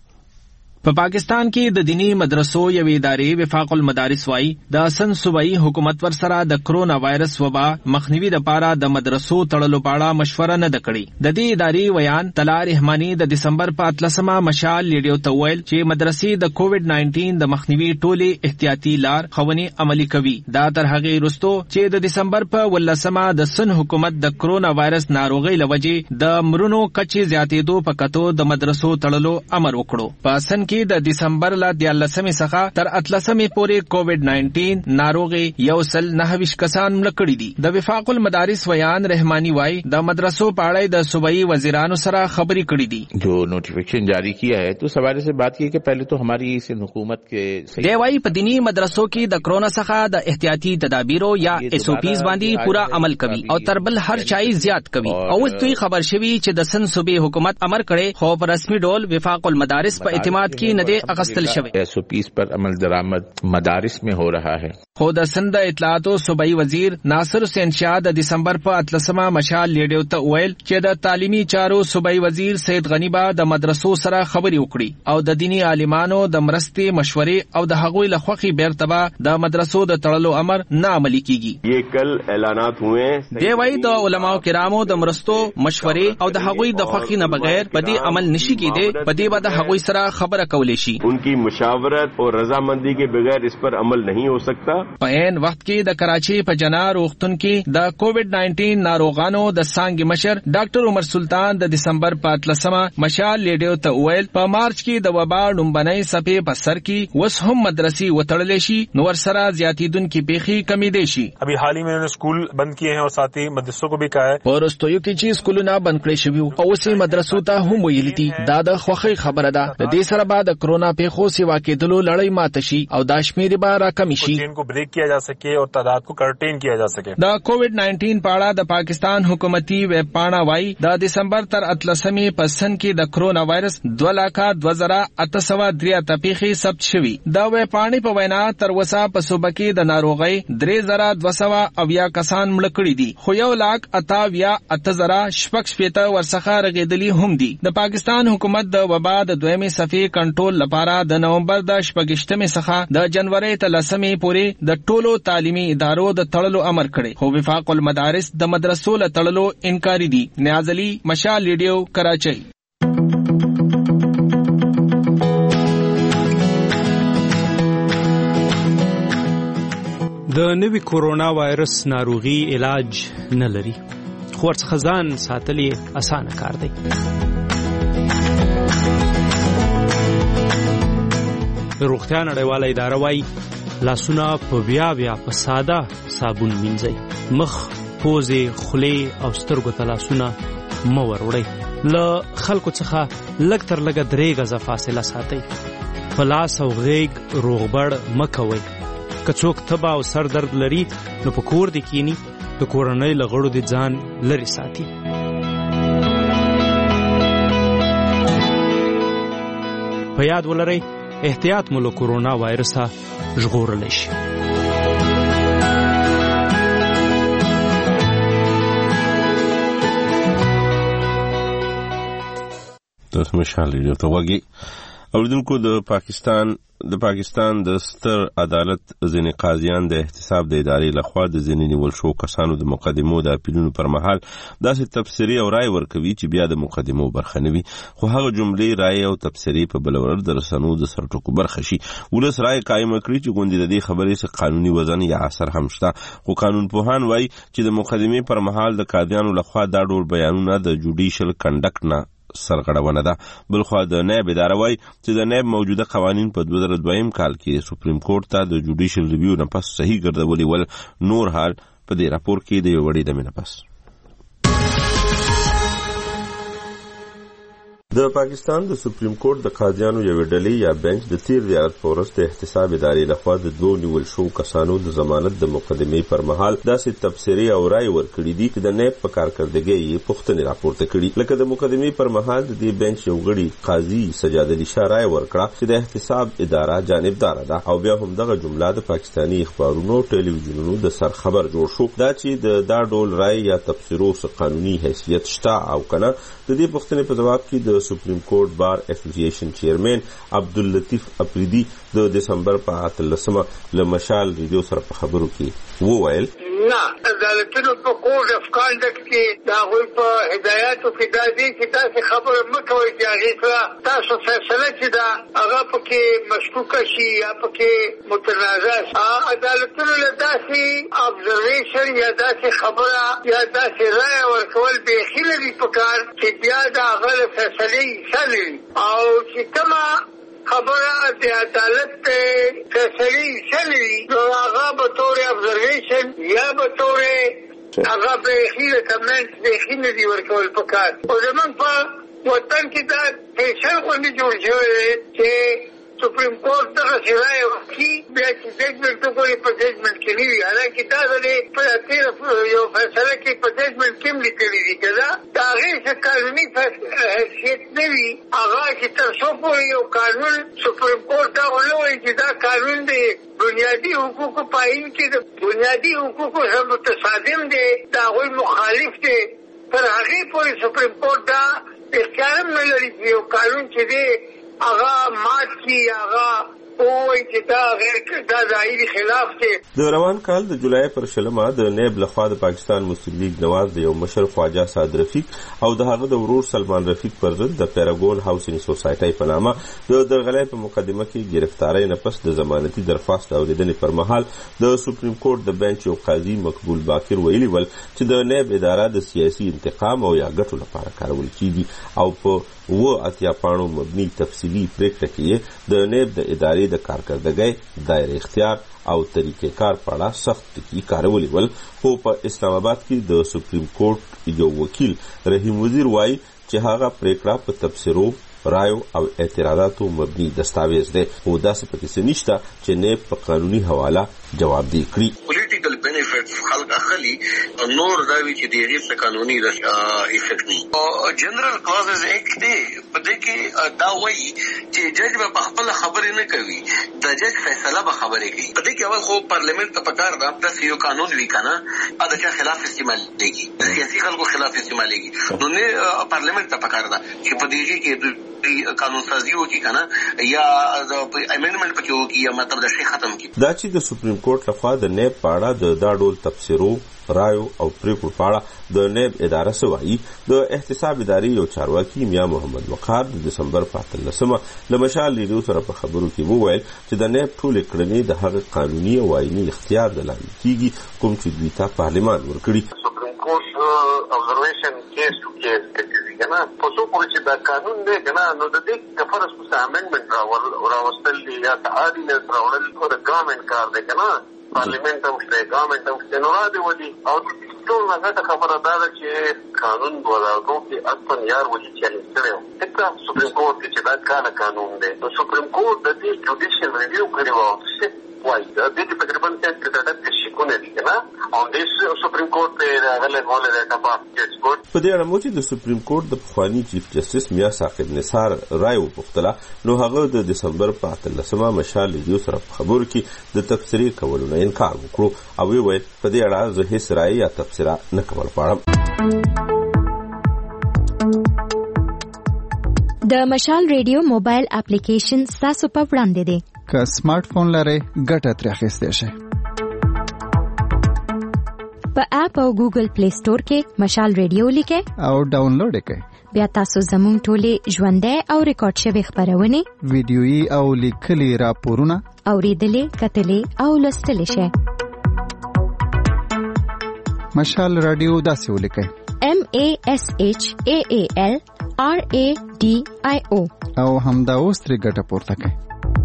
په پاکستان کې د دینی مدرسو یو ادارې وفاق المدارس وايي د سند صوبایي حکومت ورسره د کرونا وایرس وبا مخنیوي لپاره د مدرسو تړلو په اړه مشوره نه ده کړې. د دې ادارې ویان طلا رحماني د دسمبر په اتلسمه مشال ریډیو ته ویل چې مدرسې د کووډ ناینټین د مخنیوي ټولې احتیاطي لار خونی عملي کوي. دا تر هغه وروسته چې د دسمبر په ولسمه د سند حکومت د کرونا وایرس ناروغي لوجې د مرونو کچې زیاتېدو په کتو د مدرسو تړلو امر وکړو. په سند کې د دسمبر لا دیارلسمې څخه تر اتلسمې پورې کووډ ناینټین ناروغي یو سل نهه ویشت کسان مړه کړي دي. د وفاق المدارس ویان رحمانی وايي د مدرسو په اړه د صوبایي وزیرانو سره خبرې کړې دي. جو نوټیفیکیشن جاری کیا ہے تو اس حوالے سے بات کی کہ پہلے تو ہماری اس حکومت کے دی وايي په دینی مدرسو کې د کرونا څخه د احتیاطي تدابیرو یا ایس او پیز باندې پورا عمل کوي او تربل هر چای زیات کوي. او اوس دوی خبر شوی چې د سند صوبې حکومت امر کړي، خو په رسمي ډول وفاق المدارس په اعتماد کې نه دی اغستل شوی. ایس او پیز پر عمل درآمد مدارس میں ہو رہا ہے. خو د سند اطلاعات او صوبایي وزیر ناصر حسین شاه د دسمبر په اتلسمه مشال ریډیو ته ویل چې د تعلیمي چارو صوبایي وزیر سید غنی با د مدرسو سره خبرې وکړي او د دینی عالمانو د مرستې مشورې او د هغوی له خوخي بیرته د مدرسو د تړلو امر نه عملي کیږي. یہ کل اعلانات ہوئے ہیں. دی وايي د علماء کرامو د مرستو مشورې او د هغوی د خوخي نه بغیر په دې عمل نشي کېدی. په دې باندې هغوی سره خبره کولای شي. ان کی مشاورت اور رضامندی کے بغیر اس پر عمل نہیں ہو سکتا. په عین وخت کې د کراچي په جنا روغتون کې د کووډ ناینټین ناروغانو د څانګې مشر ډاکټر عمر سلطان د دسمبر په اتلسمه مشال ریډیو ته ویل په مارچ کې د وبا لومبنۍ څپې په سر کې اوس هم مدرسې وتړلې شي، نو ورسره زیاتېدونکې پیښې کمېدې شي. ابھی حال ہی میں انہوں نے اسکول بند کیے ہیں اور ساتھ ہی مدرسوں کو بھی کہا ہے. په وروستیو کې چې اسکولونه بند کړی شوي او اوس یې مدرسو ته هم ویلي دي. دا د خوښۍ خبره ده. د دې سره به د کرونا پیښو سیوا کېدلو لړۍ ماته شي او دا شمېرې به راکمې شي. چین کو بریک کیا جا سکے اور تعداد کو کنٹین کیا جا سکے. د کووډ ناینټین په اړه د پاکستان حکومتي ویب پاڼه وايي د دسمبر تر اتلسمې په سند کې د کرونا وایرس دوه لاکه دوه زره اته سوه درې اته پیښې ثبت شوي. د ویب پاڼې په وینا تر اوسه په صوبه کې د ناروغۍ درې زره دوه سوه اویا کسان مړه کړي دي، خو یو لاک اته اویا اته زره شپږ شپېته ورڅخه رغېدلي هم دي. د پاکستان حکومت د وبا د دویمې صفحې کنټرول لپاره د نومبر د شپږشتمې څخه د جنوري تر لسمې پورې د ټولو تعلیمي ادارو د تړلو امر کړي، خو وفاق المدارس د مدرسو له تړلو انکاري دي. نیاز علي، مشال ریډیو، کراچۍ. د نوي کورونا وایرس ناروغي علاج نه لري، خو ورڅخه ځان ساتل یې اسانه کار دی. روغتیا نړیواله اداره وايي لاسونه په بیا بیا په ساده صابون مینځئ. مخ، پوزې، خولې او سترګو ته لاسونه مه وروړئ. له خلکو څخه لږ تر لږه درې غزه فاصله ساتئ. په لاس او غیږ روغبړ مه کوئ. که څوک تبه او سر درد لري نو په کور دې کینی، د کورنۍ له غړو دې ځان لرې ساتي. په یاد ولرئ احتیاط مو له کورونا وایرسه ژغورلی شي. تاسو مشال ریډیو ته غوږی. اوریدونکو د پاکستان د پاکستان د ستر عدالت ځینې قاضیان د احتساب د ادارې لخوا د ځینې نیول شو کسانو د مقدمو د اپیلونو پر مهال داسې تبصرې او رای ورکوي چې بیا د مقدمو برخه نه وي، خو هغه جملې رای او تبصرې په بل ورځ د رسنیو د سرټکو برخه شي. ولس رای قائم کړي چې ګوندې د دې خبرې څخه قانوني وزن یا اثر هم شته، خو قانون پوهان وایي چې د مقدمې پر مهال د قاضیانو لخوا دا ډول بیانونه د جوډیشل کنډکټ نه سرغړونه ده. بلخوا د نیب اداره وایي چې د نیب موجوده قوانین په دوه زره دویم کال کې سپریم کورټ ته د جوډیشل ریویو نه پس صحیح ګرځولي ول. نور حال په دې راپور کې د یو وړې دمې نه پس. د پاکستان د سپریم کورټ د قاضیانو یو ډلې یا بنچ د تیر زیارت په ورځ د احتساب ادارې لخوا د دوه نیول شو کسانو د ضمانت د مقدمې پر مهال داسې تبصرې او رای ورکړي دي چې د نیب په کارکردګۍ یې پوښتنې راپورته کړي. لکه د مقدمې پر مهال د دې بنچ یو غړي قاضي سجاد علي شاه رای ورکړه چې د احتساب اداره جانبدار ده، او بیا هم دغه جمله د پاکستاني اخبارونو ټلویزیونونو د سر خبر جوړ شو دا چې د دا ډول رای یا تبصرو څخه قانوني حیثیت شته او کنه. د دې پوښتنې په جواب کې د سپریم کورټ بار اسوسییشن چیرمن عبداللطیف اپریدي د دسمبر په اتلسمه له مشال ریډیو سره په خبرو کې وویل نه عدالتونو په کوډ اف کانډکټ کې دا غوي په هدایاتو کې دا دي چې تاسو خبره مکوئ چې هغه تاسو فیصله چې دا هغه پکې مشکوکه شي یا پکې متنازع شي. عدالتونو له داسې ابزرویشن یا داسې خبره یا داسې رائے ورکول به خلل په کار چې بیا دا هغه فیصله سلي او چې کما خبره د عدالت فیصله سلي نو هغه به طور ابزرویشن یا به طور هغه به خیله کمنټ به خیله دی ورکول په کار. او زمونږ په وطن کې دا فیصل غوندې جوړ شوی چې سپریم کورټ دغه رائے ورکړي بیا چې ججمنټ وکړي په ججمنټ کې نه وي، حالانکې دا ځلې په تېره یو فیصله کې په ججمنټ کې هم لیکلي دي که دا د هغې څه قانوني حیثیت نه وي. هغه چې تر څو پورې یو قانون سپریم کورټ دا ونه وایي چې دا قانون دی بنیادي حقوقو پایین کې د بنیادي حقوقو سره متصادم دی، د هغوی مخالف دی، تر هغې پورې سپریم کورټ دا اختیار هم نه لري چې یو قانون چې دی هغه مات کی هغه اوه چې دا غیر دا ظاهري خلاف دی. د روان کال د جولای پر شلمه د نیب لخوا د پاکستان مسلم لیگ نواز د یو مشر خواجه سعد رفیق او د هغه د ورور سلمان رفیق پر ضد د پیراګون هاوسینګ سوسایټي په نامه د درغلۍ په مقدمه کې گرفتاری نه پس د ضمانتي درخواست اوریدنې پر مهال د سپریم کورټ د بنچ یو قاضي مقبول باقر ویلي ول چې د نیب اداره د سیاسي انتقام او یا ګټو لپاره کارول کیږي او په و اتیا پاڼو مبني تفصیلي پریکړه کې د نیب د ادارې د کارکردګۍ دایره اختیار او طریقې کار په اړه سخت ټکي کارولي ول. خو په اسلام آباد کې د سپریم کورټ یو وکیل رحیم وزیر وایي چې هغه پریکړه په تبصرو رایو او اعتراضاتو مبني دستاویز دی، خو داسې پکې څه نشته چې نیب په قانوني حواله جواب دی کړي. پولیټیکل بینیفټس خلک اخلي نور دا وی چې د هغې څه قانوني افیکټ نه او جنرال کلازز ایکټ دی په دې کې دا وایي چې جج به په خپله خبرې نه کوي، د جج فیصله به خبرې کوي. په دې کې اول خو پارلیمنت ته پکار ده داسې یو قانون وي که نه د چا خلاف استعمالېږي، د سیاسي خلکو خلاف استعمالېږي، نو نه پارلیمنت ته پکار ده چې په دې کې قانون سازي وکړي که نه یا امندمنټ پکې وکړي یا مطلب د شی ختم کړي. دا چې د سپریم کورټ لخوا د نیب په اړه د دا ډول تبصرو رایو او پریکړو په اړه د نیب اداره څه وایي. د احتساب ادارې یو چارواکي میا محمد وقار د دسمبر په اتلسمه له مشال ریډیو سره په خبرو کې وویل چې د نیب ټولې کړنې د هغه قانوني او آئیني اختیار د لاندې کیږي کوم چې دوی ته پارلمان ورکړي. سپریم کورټ ابزرویشن کیس ټو کیس کوي کنه په څو پورې چې دا قانون دی کنه نو د دې د فرض په امندمنټ راول راوستل دي یا تعدیل راوړل او د ګورنمنت کار دی کنه پارلیمنت هم شته ګورنمنت هم شته نو را دی ودی او ټول هغه خبره دا ده چې قانون ولادو کې اصلا یار وږي چې نشته ته سپریم کورټ چې دا کانه قانون دی نو سپریم کورټ د دې جوډیشل ریویو کړی و وای دا د دې تقریبا څه څه د شکونه دي کنه او د سپریم کورټ په هغه له له ټاپا جج کورټ په دې اړه مو چې د سپریم کورټ د پخوانی چیف جسټس میا ثاقب نثار رائے وپوښتله نو هغه د دسمبر په اتلسمه مشال ریډیو سره په خبرو کې د تبصرې کولو نه انکار وکړو او ویل په دې اړه زه هیڅ رائے یا تبصره نه کول غواړم. د مشال ریډیو موبایل اپلیکیشن تاسو په وړاندې دی. که سمارټ فون لرئ ګټه ترې اخیستی شئ. په اپ او ګوګل پلی سٹور کې مشال ریډیو لیکئ او ډاونلوډ یې کړئ. بیا تاسو زموږ ټولې ژوندۍ او ریکارډ شوې خپرونې، ویډیويي او لیکلي راپورونه اورېدلې، کتلې او لوستلی شئ. مشال رادیو داسې ولیکئ: M A S H A A L R A D I O او همدا اوس ترې ګټه پورته کړئ.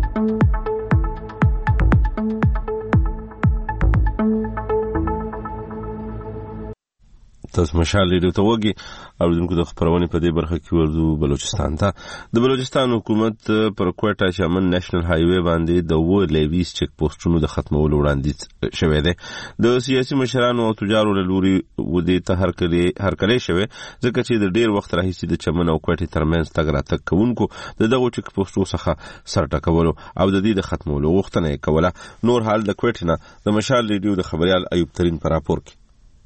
تاسو مشال ریډیو ته وګورئ. اوریدونکو د خبرونې په دې برخه کې ورځو بلوچستان ته. د بلوچستان حکومت پر کوټه شمن نېشنل های وې باندې د و لیویز چک پوسټونو د ختمولو وړاندیز شوی دی. د سیاسي مشرانو او تجارو له لوري ودې ته هرکلې هرکلې شوی، ځکه چې د ډیر وخت راهیسې د چمن او کوټې ترمنځ تګ راتګ کوونکو د دغو چک پوسټو څخه سر ټکولو او د دې د ختمولو غوښتنه یې کوله. نور حال د کوټې نه د مشال ریډیو د خبريال ایوب ترين پر راپور کې.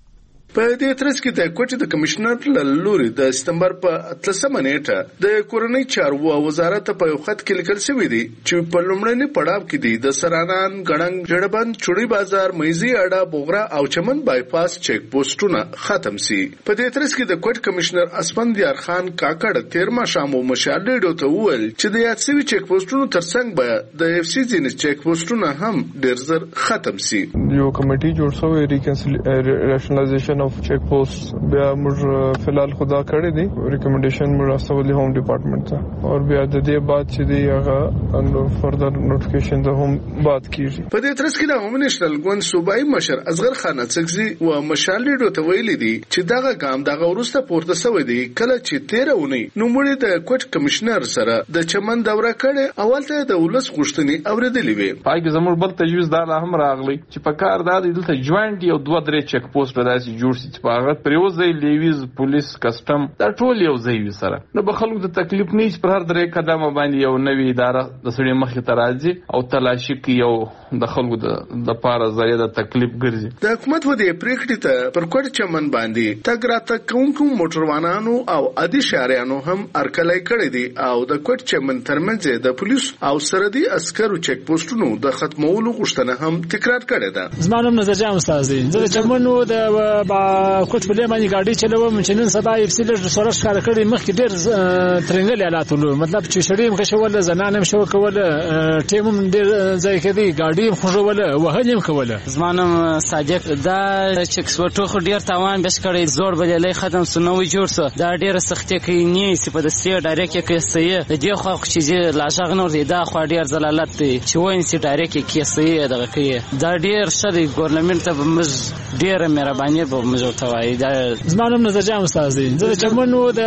په دې ترڅ کې د کوټې د کمشنر له لوري د سپتمبر په اتلسمه نیټه د کورنۍ چارو وزارت په یو خط کې لیکل شوی دی چې په لومړني پړاو کې دی د سرانان، ګړنګ، جړبند، چوړي بازار، مېزي اډه، بوغرا او چمن بایپاس چک پوسټونه ختم سي. په دې ترڅ کې د کوټ کمشنر اسفندیار خان کاکړ تیرما شامو مشال ریډیو ته وویل چې د یاد شوی چک پوسټونو ترڅنګ به د اف سی ځینې چک پوسټونه هم ډیر زر ختم سي. یو کمیټي جوړ شوی ریکنسیلیشن of check posts بیا موږ فلحال خدا کړی دی ریکمنډیشن موږ راستولې هوم ډپارټمنټ ته او بیا د دې بعد چې دی هغه فردر نوټیفیکیشن د هم بعد کیږي. په دې ترڅ کې د عمومي نېشنل ګوند صوبایي مشر اصغر خان اڅکزي او مشال ریډیو ته ویلي دي چې دغه ګام دغه ورسته پورته شوی دی کله چې تیر اونۍ نوموړي د کوټ کمشنر سره د چمن دوره کړې اولته د ولس غوښتنې اوریدلې وي. پای کې زموږ بل تجویز دا هم راغلی چې په کار دا د دلته جوائنټ یو دوه درې چک پوسټ راځي جوړ چې په هغه پریوزي لیویز پولیس کسٹم دا ټول یو ځای وي سره نو به خلکو د تکلیف نه پر هر درې قدمه باندې یو نوی اداره د سړي مخې ته راځي او تلاشي کوي یو د خلکو د د پاره ځای د تکلیف ګرځي. د حکومت و دې پریکړې ته پر کوټ چمن باندې تګ راتګ کوونکو موټروانانو او عادي شهريانو هم ارکلای کړی دي او د کوټ چمن ترمنځ د پولیس او سردي عسکرو چک پوسټونو د ختمولو غوښتنه هم تکرار کړې ده. زمانم نظر جام استاد دي د چمنو د کوټ په لمنې ګاډي چلوم چې نن سبا اف سی لږ سره ښکار کړی مخکې ډېر ترنګل حالات ولو مطلب چې شړیم که شول زنانم شو کوله ټیمم ډېر ځای کې دی ګاډي خوژوله وهنیم کوله. زمانم صادق دا چې څوټو خو ډېر تاوان بس کړی زور بلې ختم سنوي جوړ سو دا ډېر سختي کوي نه سی په دستي ډایرکټ کې سي د دې خو چې لا ځغ نور دی دا خو ډېر زلالت دی چې وین سی ډایرکټ کې سي دغه کوي دا ډېر شری ګورنمنت ته مز ډېر مهرباني به مزو توای دا زمانم نظر جام استاد دي د چمنو د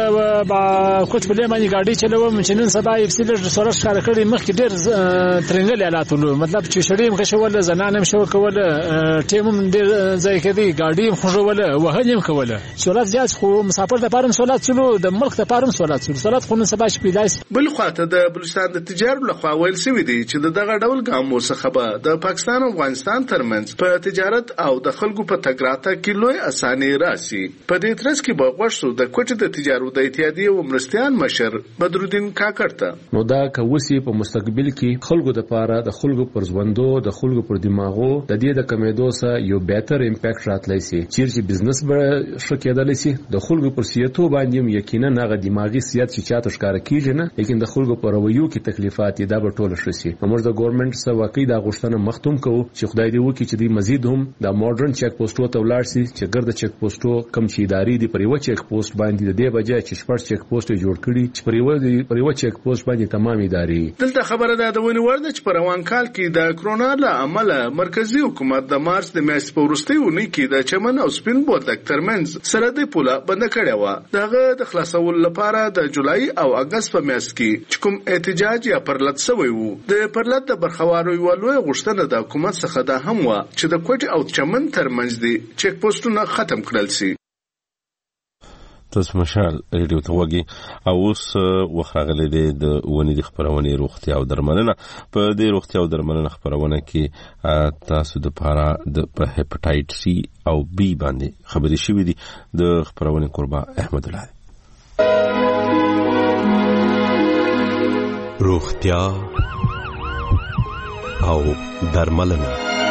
کوټ په لمنې ګاډي چلوم چې نن سبا اف سی لږ سره ښکار کړی مخکې ډېر ترنګل حالات ولو مطلب چې شړیم که شول زنانم شو کوله ټیمم ډېر ځای کې دی ګاډي خوژوله وهنیم کوله سولات زیات خو مسافر د پارم سولات سلو د ملک د پارم سولات سلو سولات خو نن سبا شپې داس. بل خواته د بلوچستان د تجارت لخوا ویل شوی دی چې دغه ډول ګام ورڅخه د پاکستان او افغانستان ترمنځ په تجارت او د خلکو په تګراته کې لوی اساني راسي. په دې ترڅ کې به غوښتو د کوټې د تجارت د اتحادیې او مرستيان مشر بدرالدین کاکړ ته نو دا کوسي په مستقبل کې خلکو د پاره د خلکو پر ژوندو د خلکو پر دماغو د دې د کمیدو سره یو بهتر امپیکټ راتلی سي چې بزنس به شکېدل سي د خلکو پر سیاتو باندې یقینا نه دماغي سیات چې چاته ښکار کیږي نه لیکن د خلکو پر رویو کې تکلیفات دا به ټول شي. موږ د ګورنمنت سره واقعي دا غوښتنه مختوم کوو چې خدای دې وکړي چې د مزید هم د ماډرن چک پوسټو ته ولاړ شي چې ګرد چک پوسټو کم چې ادارې دی پر یو چک پوسټ باندې د دې بجای چې شپږ چک پوسټ جوړ کړي چې پر یو پر یو چک پوسټ باندې تمام ادارې. دلته خبره ده د ونی ورده چې پر روان کال کې د کرونا له امله مرکزی حکومت د مارچ د میاشتې په وروستۍ اونۍ کې د چمن او سپین بولدک ترمنځ سرحدي پوله بند کړې و. دغه د خلاصول لپاره د جولای او اگست په میاشت کې چې کوم احتجاج یا پرلط شوی وو د پرلط د برخوارو یو لوی غوښتنه د حکومت څخه ده هم و چې د کوټ او چمن ترمنځ دي چک پوسټونه ختم کړل شي. تاسو مشال ریډیو ته وګورئ او اوس وخت راغلی دی د ونې د خبرونې روغتیا او درملنه. په دې روغتیا او درملنه خبرونه کې تاسو د پاره د هپاتایټ سی او بی باندې خبرې شوې دي. د خبرونې قربا احمد الله روغتیا او درملنه.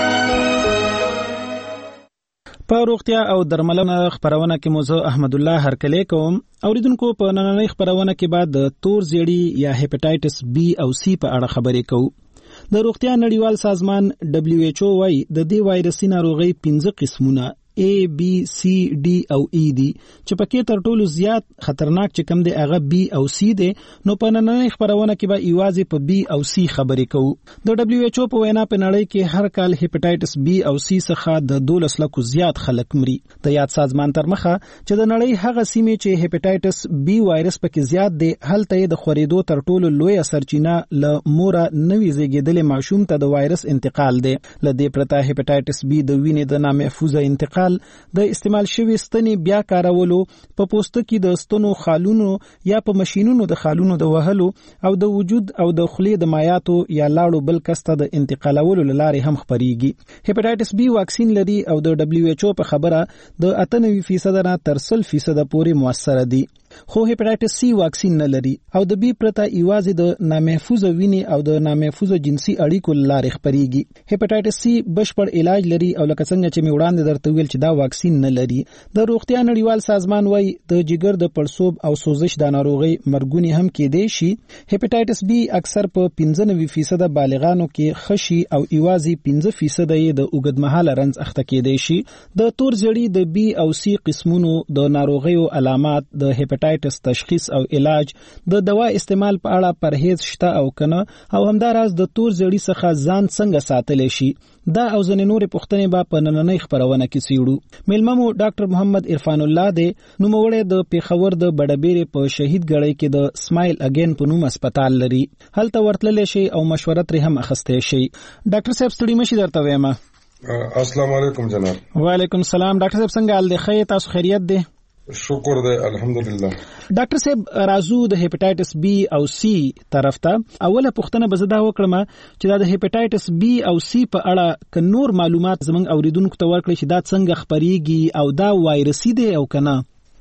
په روغتیا او درملنه خبرونه کې موضوع احمد الله هرکلی کوم. اوریدونکو په نننۍ خبرونه کې بعد د تور زیړی یا هپاتایټس بی او سی په اړه خبرې کوو. د روغتیا نړیوال سازمان دبليو ایچ او وايي د دې وایرسي ناروغي پنځه قسمونه A, B, C, D او E دي چې پکې تر ټولو زیات خطرناک چې کم دی هغه B او C دی. نو په نننۍ خبرونه کې به ایوازې په B او C خبرې کوو. د دبليو ایچ او په وینا په نړۍ کې هر کال هپاتایټس B او C څخه د دولس لکو زیات خلک مري. د یاد سازمان تر مخه چې د نړۍ هغه سیمې چې هپاتایټس B وایرس پکې زیات دی هلته د خورېدو تر ټولو لوی سرچینه ل مورا نوې زیږیدل ماشوم ته د وایرس انتقال دی. ل دې پرته هپاتایټس B د وینې د نامحفوظه انتقال د استعمال شوی ستنې بیا کارولو په پوستکي د ستنو خالونو یا په ماشينونو د خالونو د وهلو او د وجود او د خولې د مایعاتو یا لاړو بل کسته د انتقالولو لارې هم خبريږي. هپاتایټس بی واکسین لري او د دبليو ایچ او په خبره د اته نوي فیصد نه تر سل فیصد پورې موثر دي. خو هپاتایټس سی واکسین نه لري او د بی پرته ایوازې د نامحفوظ وینې او د نامحفوظ جنسي اړیکو لارې خبريږي. هپاتایټس سی بشپړ علاج لري او لکه څنګه چې می وړاندې درته ویل چې دا واکسین نه لري. د روغتیا نړیوال سازمان وايي د جګر د پړسوب او سوزش د ناروغي مرګونی هم کېدې شي. هپاتایټس بی اکثر په پنځه نوي فیصد بالغانو کې خشي او ایوازې پنځه فیصد یې د اوږدمهاله رنځ اخته کېدې شي. د تور زیړی د بی او سی قسمونو د ناروغیو علامات د هپاتایټس تشخیص او علاج د دوا استعمال په اړه پرهیز شته او کنه او همداراز د تور زیړی څخه ځان څنګه ساتل شي. دا او ځنې نورې پوښتنې به په نننۍ خبرونه کې څېړو. میلمه مو ډاکټر محمد عرفان الله دی، نوموړی د پیښور د بډبیرې په شهید ګړۍ کې د سمایل اگین په نوم هسپتال لري. هلته ورتللی شي او مشوره ترې هم اخیستی شي. ډاکټر صاحب ستړي مشي درته وایم. السلام علیکم جناب. وعلیکم السلام. ډاکټر صاحب څنګه حال دی؟ ښه تاسو خیریت دی؟ شکر دی الحمدلله. ډاکټر صاحب رازو د هپاتایټس بی او سی طرف ته اوله پوښتنه به زدا وکړم چې دا د هپاتایټس بی او سی په اړه ک نور معلومات زمنګ اوریدونکو ته ورکړي چې دا څنګه خبريږي او دا وایرسي دی او کنه.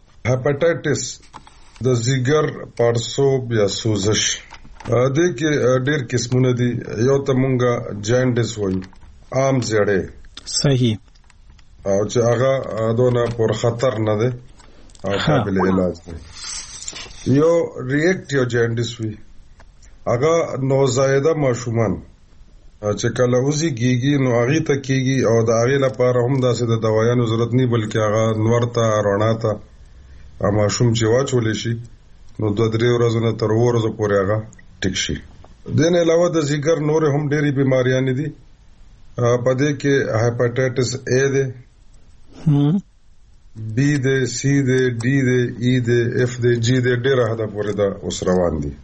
هپاتایټس د زیګر پړسوب یا سوزش د کې ډېر قسمونه دي. یو ته مونږه جاینډس وایو عام زړې صحیح او چې هغه دونه پر خطر نه ده او قابل علاج دی. یو ریاکټیو جاینډس وی هغه نوزایده ماشومان چې کله اوزي کیږي نو هغه ته کیږي او د هغه لپاره هم داسې د دوايانو ضرورت نه بلکې هغه نور ته رڼا ته ماشوم چې واچول شي نو د درې ورځې نه تر ورځې پورې هغه ټیک شي. دین علاوه د زیګر نور هم ډېری بیماریاں دي. په دې کې هپاتایټس اے ده، بی ده، سی ده، ډي ده، ای ده، اف ده، جی ده، ډېر حدا پورې دا اوس روان دي.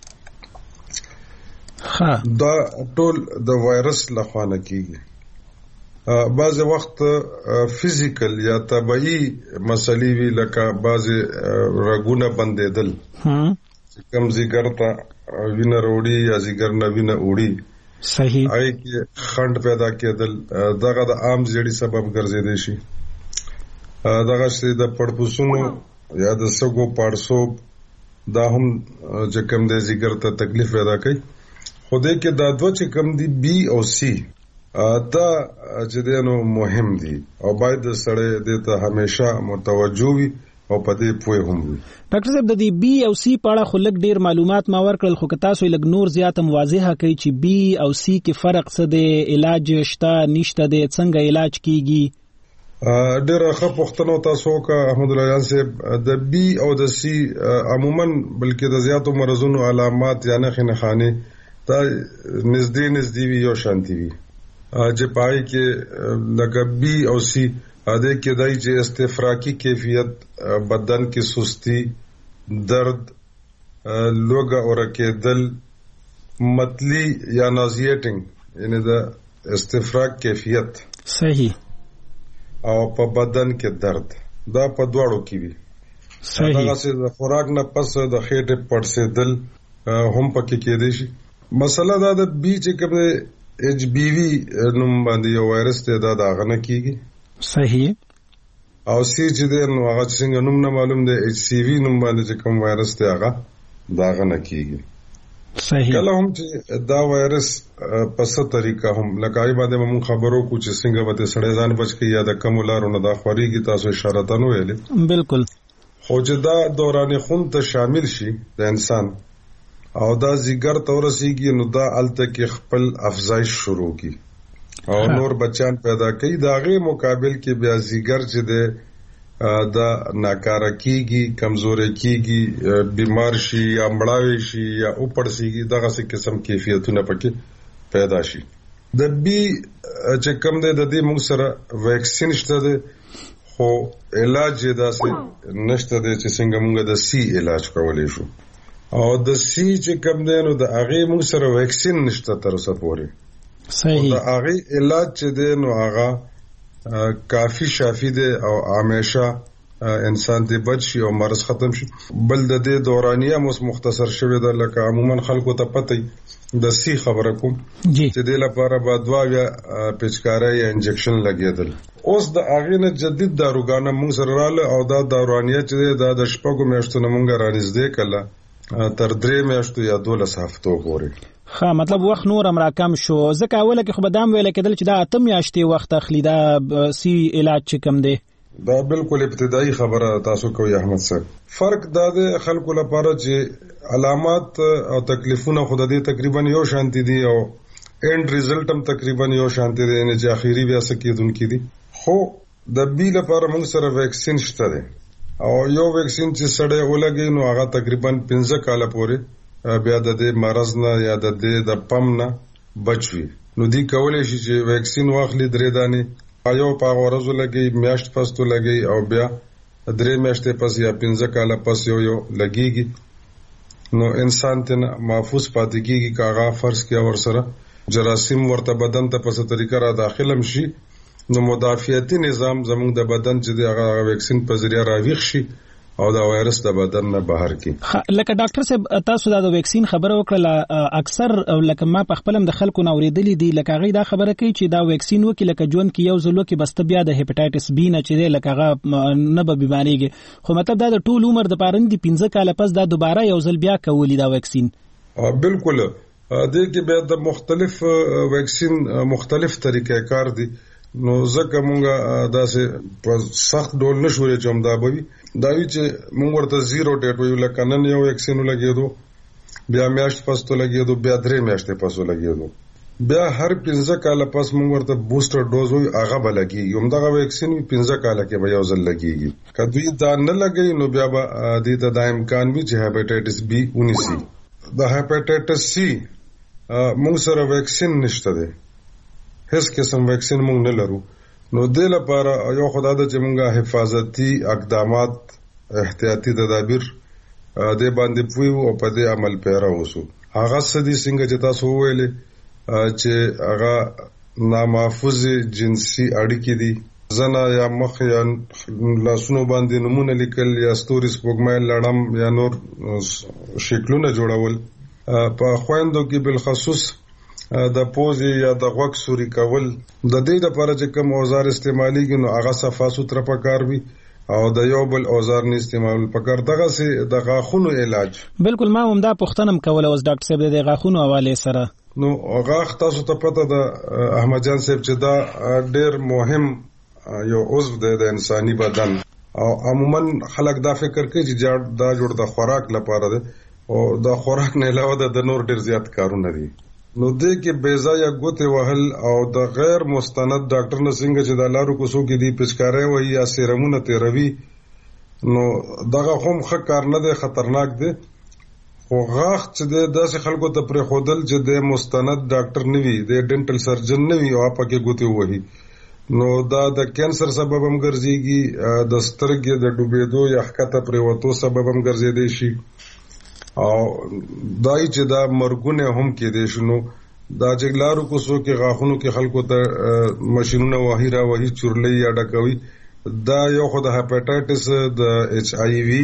ها دا ټول د وایرس لخوا نه کیږي. بعض وخت فزیکل یا طبيعي مسلې وی لکه بعض رګونه بندېدل کم زیګر ته وینه وروړي یا زیګر نه وینه وړي صحیح آی کې خند پیدا کېدل دغه د عام زیړی سبب ګرځیدي شي. دغه چې د پړپوسونو یا د سګو پړسوب دا هم چې کم د زیګر ته تکلیف پیدا کوي. خو دې کې دا دوه چې کم دي بی او سی دا چې دینو مهم دي او باید سړی دې ته همیشه متوجه وي او په دې پوهه هم وي. ډاکټر صاحب د دې بی او سی په اړه خو لږ ډیر معلومات ما ورکړل خو که تاسو لږ نور زیات واضحه کوي چې بی او سی کې فرق څه دی، علاج شته نشته دی، څنګه علاج کیږي؟ ډیر ښه پوښتنه تاسو کا احمد الله جان صاحب. د بی او د سی عموما بلکې د زیاتو مرزونو علامات یا نه خنخانه دا نږدې نږدې وي او شانتي وي چې پای کې لکه بی او سی اده کې دای چې استفراقی کیفیت بدن کې سستی، درد، لوګه اورکېدل، متلی یا نازیټینګ یعنی د استفراق کیفیت صحیح او په بدن کې درد دا په دواړو کې وي. صحیح دا چې د خوراک نه پس د خېټه پړسېدل هم پکې کېدې شي. مسله دا د بی چې کوم ایچ بی وی نوم باندې یو وایرس ته دا داغه نه کیږي. صحیح او سی چې د نو هغه څنګه نوم نه معلوم دی ایچ سی وی نوم باندې چې کوم وایرس ته هغه داغه نه کیږي. صحیح کله هم چې دا وایرس په څه طریقه هم لکه ای باندې موږ خبرو کو چې څنګه وته سړی ځان بچ کی یا د کم لارونو دا خوريږي تاسو اشاره تنو ویلې بالکل خو چې دا دوران خون ته شامل شي د انسان او دا زیګر تورسیږي نو دا الته کې خپل افزایش شروع کی او نور بچان پیدا کوي دا غي مقابل کې بیا زیګر چې د دا ناکاره کیږي کمزوري کیږي بیمار شي یا مړاوي شي یا اوپړ شي دغه څه قسم کیفیتونه پکې پیدا شي د بي چې کوم د دې موږ سره ویکسین شته ده خو علاج یې داسې نشته ده چې څنګه موږ د سی علاج کولای شو او د سی چې کوم ده نو د هغه موږ سره ویکسین نشته تر اوسه پورې صحیح د هغه علاج چې ده نو هغه کافی شافی ده او همیشه انسان دې بچ شي او مرض ختم شي بل د دې دورانیه مس مختصر شوی ده لکه عموما خلکو ته پته د سی خبره کوم چې د لپاره بعد دوا یا پچکارا یا انجکشن لګیدل اوس د اغه نه جدید داروګانه موږ سره رااله او دا دورانیه چې دا د شپږو میاشتو نه موږ رانږدې کله تر درې میاشتو یا دولس هفتو پورې ها مطلب وخت نور امر کم شو ځکه اوله کې خو بدام ویل کېدل چې دا اتم میاشتې وخت اخلي دا سی علاج چې کم دی دا بالکل ابتدایي خبره تاسو کوي احمد صاحب فرق دا د خلکو لپاره چې علامات او تکلیفونه خود دې تقریبا یو شانتي دي او اند ریزلټ هم تقریبا یو شانتي دي نه چې اخیری بیا سکیدونکې دي خو د بي لپاره موږ سره ویکسین شته دي او یو ویکسین چې سړی ولګي نو هغه تقریبا پنځه کال پورې بیا د دې مرز نه یا د دې د پم نه بچوي نو دی کولای شي چې ویکسین واخلي درې دانې یو په ورځو لګي میاشت پس تو لګي او بیا درې میاشتې پس یا پنځه کال پس یو یو لګيږي نو انسان ته محفوظ پاتې کیږي کاغه فرض کیا ور سره جراثیم ورته بدن ته په څه طریقه را داخلم شي نو مدافعتي نظام زموږ د بدن چې د هغه ویکسین په ذریعہ راويخ شي او دا وایرس د بدن نه بهر کی لکه ډاکټر صاحب تاسو دا د ویکسین خبره وکړه اکثر لکه ما په خپلم د خلکو نو ورېدلې دي لکه غي دا خبره کوي چې دا ویکسین وکي لکه جون کې یو ځلو کې بس بیا د هپاتایټس بی نه چې لکه غا نه به بیماریږي خو مطلب دا د ټول عمر د پاره دي پنځه کال پس دا دوباره یو ځل بیا کولی دا ویکسین بالکل د کې بیا د مختلف ویکسین مختلف طریقې کار دي نو ځکه مونږه داسې په سخت ډول نشوري چې هم دا بوي دا وی چې مونږ ورته زیرو ډیټ ویل لکه نن یو ویکسین لګیدو بیا میاشت پس ته لګیدو بیا درې میاشتې پس لګیدو بیا هر پنځه کال پس مونږ ورته بوستر ډوز وي هغه بلګي یم دا ویکسین پنځه کال کې به یو ځل لګيږي کدی دا نه لګي نو بیا به د دې د امکان وي چې هپاتایټس بی ونیسي د هپاتایټس سی مونږ سره ویکسین نشته دی هیڅ قسم ویکسین مونږ نه لرو نو د لپاره یو خدای د چې مونږه حفاظتي اقدامات احتیاطي تدابیر د باندې پویو او په دې عمل پیرا وسو هغه سدي څنګه چې تاسو ویلې چې هغه نامحفوظ جنسي اړیکې دي زنا یا مخ یا لاسونو باندې نمونه لیکل یا ستوري سپوږمۍ لړم یا نور شکلونه جوړول په خويندو کې بل خصوص د پوزي یا د غوږ سوري کول د دې لپاره چې کوم اوزار استعماليږي نو هغه صفه سوتره پکار وي او د یو بل اوزار نه استعمال پکار دغه سي د غاخونو علاج بالکل ما هم دا پښتنم کوله اوس ډاکټر صاحب د غاخونو حواله سره نو غاخ تاسو ته پته ده احمد جان صاحب چې دا ډېر مهم یو عضو دی د انساني بدن او عموما خلک دا فکر کوي چې دا جوړ د خوراک لپاره دی او د خوراک نه علاوه د نور ډېر زیات کارونه دي نو دې کې بیزا یا ګوتې وهل او د غیر مستند ډاکټر نه څنګه چې د لارو کوسو کې دی پچکارې وایي یا سیرمونه تیروي نو دغه هم ښه کار نه دی خطرناک دی خو غاښ چې دی داسې خلکو ته پرېښودل چې د مستند ډاکټر نه وي د ډینټل سرجن نه وي او پکې ګوتې وهي نو دا د کینسر سبب هم ګرځيږي د سترګې د ډوبېدو یا ښکته پرېوتو سبب هم ګرځېدی شي او دای چې دا مرګونه هم کې دي شنو دا جګلارو کوسو کې غاخونو کې خلکو ته ماشينونه وهیرا وهي چورلې یا ډکوي دا یو خو د هپاتایټس د ایچ آی وی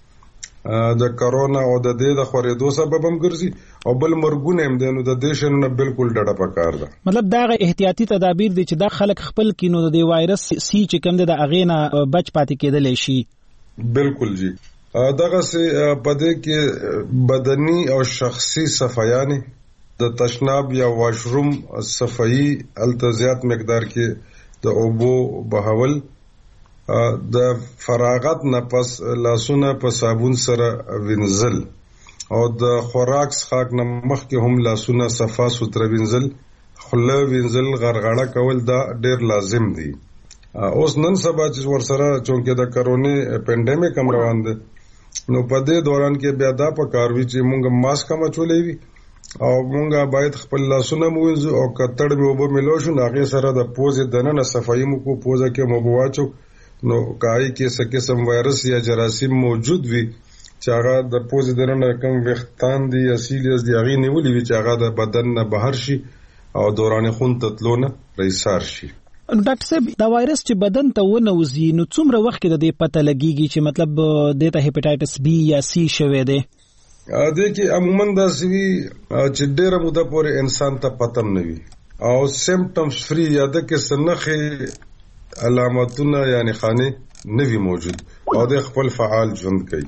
د کرونا او د دې د خورېدو سبب هم ګرځي او بل مرګونه هم دي نو د دې شنو بالکل ډډه پکار ده مطلب دا احتیاطي تدابیر دي چې دا خلک خپل کینو د وایرس سی چې کوم د اغینا بچ پاتې کېدل شي بالکل جی دغه سه پدې کې بدني او شخصي صفایانه د تشناب یا واشروم صفائی التزیات مقدار کې د اوبو بهول د فراغت نه پس لاسونه په صابون سره وینځل او د خوراک څخه نه مخکې هم لاسونه صفا سوتره وینځل خله وینځل غرغړه کول دا ډیر لازم دي. اوس نن سبا چې ورسره چونکه د کرونا پینډیمک هم روان دی نو په دې دوران کې بیا دا په کاروي چې مونږ ماسک هم چولې وي او مونږه باید خپل لاسونه موږ او کتړ مې وب ملو شو هغه سره د پوزې دننه صفائی مو کو پوزه کې مو بواچو نو کای کې څه قسم وایرس یا جراثیم موجود وي چې هغه د پوزې دننه کم وختان دي اصلي دی هغه نیولې وي چې هغه د بدن نه بهر شي او دوران خون تتلونه رئیسار شي. ډاکټر صاحب دا وایرس چې بدن ته ونوزي نو څومره وخت کې د دې پته لګيږي چې مطلب د ته هپاتایټس بی یا سی شوه دی؟ د کې عموما دا سوي چې ډېر موده پورې انسان ته پتم نه وي او سیمپټمز فری یا د کې سنخه علامتونه یعنی خانه نه وي موجود او د خپل فعال ژوند کوي.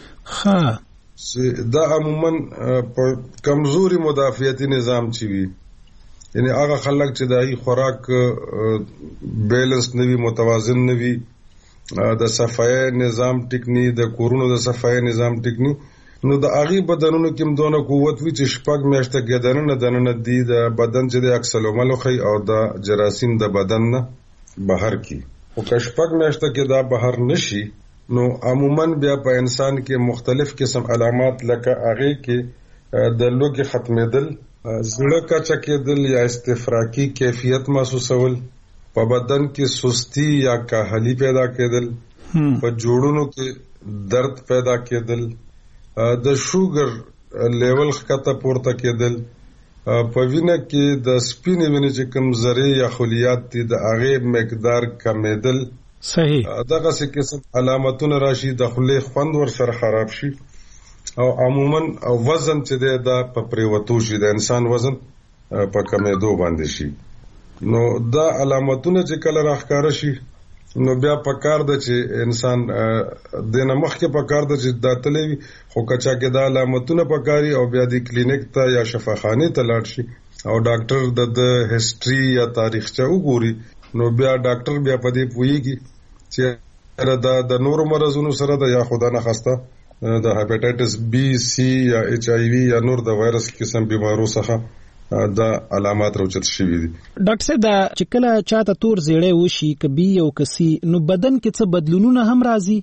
ها دا عموما په کمزوري مدافعتي نظام چي وي یعنی هغه خلک چې دای خوراک بیلنس نه وي متوازن نه وي د صفای نظام ټیکنی د کورونو د صفای نظام ټیکنی نو د هغه بدنونو کې مدونه قوت وی چې شپږ میاشتې کې دنه دنه دی د بدن چې د اکسلومل خو او د جراثیم د بدن نه بهر کی او که شپږ میاشتې کې دا بهر نشي نو عموما بیا په انسان کې مختلف قسم علامات لکه هغه کې د لوګي ختمېدل زړه کچا کېدل یا استفراقی کیفیت محسوسول په بدن کې سستی یا کاهلی پیدا کېدل په جوړونو کې درد پیدا کېدل د شوګر لیول ښکته پورته کېدل په وینه کې د سپینې وینې چې کوم ذره یا خلیات دي د هغه مقدار کمیدل صحیح دغه څه قسم علامتونه راشي د خلې خوند ور سره خراب شي او عموما او وزن چې دا په پریوتو شي د انسان وزن په کمیدو باندې شي نو دا علامتونه چې کله راخکاره شي نو بیا په کار د چې انسان د نمخ کې په کار د چې داتلې وي خو کچا کې دا علامتونه په کاری او بیا د کلینیک ته یا شفاخانه ته لاړ شي او ډاکټر د هیستوري یا تاریخچه وګوري نو بیا ډاکټر بیا په دې پوهیږي چې دا د نورو مرزونو سره د یا خدا نه خسته د هپاتایټس بی سی یا ایچ آی وی یا نور د وایرس قسم بیمارو څخه د علامات راوچت شوي دي. ډاکټر صاحب دا چې کله چاته تور زیړی وشي کبي او کسي نو بدن کې څه بدلونونه هم راځي؟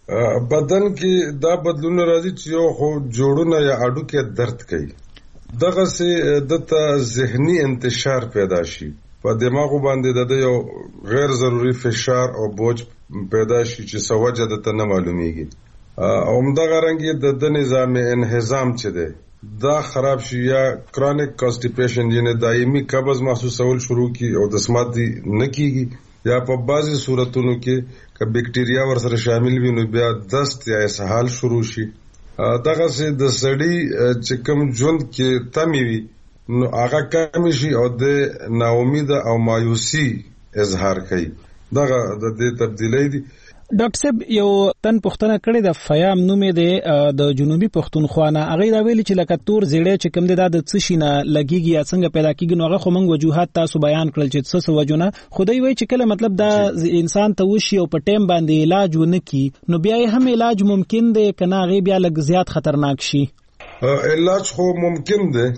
بدن کې دا بدلونونه راځي چې یو خو جوړونه یا اډو کې درد کوي دغه سه د ذهني انتشار پیدا شي په دماغ باندې د یو غیر ضروري فشار او بوج پیدا شي چې سوجه د تنه معلومیږي اومدغه رنګي د نظام انهضام چې ده دا خراب شي یا کرونیک کانسټیپیشن یعنی دایمي قبض محسوسول شروع کی او د سماعتي نکیږي یا په بعضي صورتونو کې ک بیکټیریا ورسره شامل وي نو بیا دست یا اسهال شروع شي دغه سه د سړی چې کوم ژوند کې تمی وي نو هغه کم شي او د ناامید او مایوسی اظهار کوي دغه د دې تبدیلی دي. ډاکټر صاحب یو تن پښتنه کړی د فیام نومې دی د جنوبي پښتونخوا نه هغه دا ویلي چې لکه تور زیړی چې کوم دی دا د څه شي نه لګیږي یا څنګه پیدا کیږي نو هغه خو موږ وجوهات تاسو بیان کړل چې څه څه وجونه خدای وایي چې کله مطلب دا انسان ته وشي او په ټیم باندې علاج ونه کی نو بیا هم علاج ممکن دی کنه هغه بیا لږ زیات خطرناک شي؟ علاج خو ممکن دی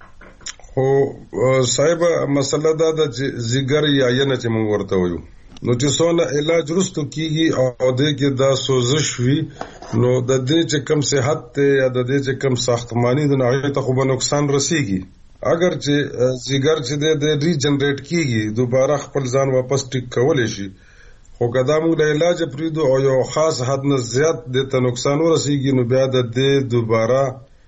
خو صاحب مسله دا د زیګر یا ینه چې موږ ورته وایو نو چې څونه علاج رستو کیږي او د کې دا سوزش وي نو د دې چې کم صحت ته یا د دې چې کم ساختماني د نهایت ته خو به نقصان رسیږي اگر چې زیګر چې د ریجنریټ کیږي دوباره خپل ځان واپس ټیک کولای شي خو کدا موږ د علاج پریدو او یو خاص حد نه زیات د ته نقصان ورسیږي نو بیا د دې دوباره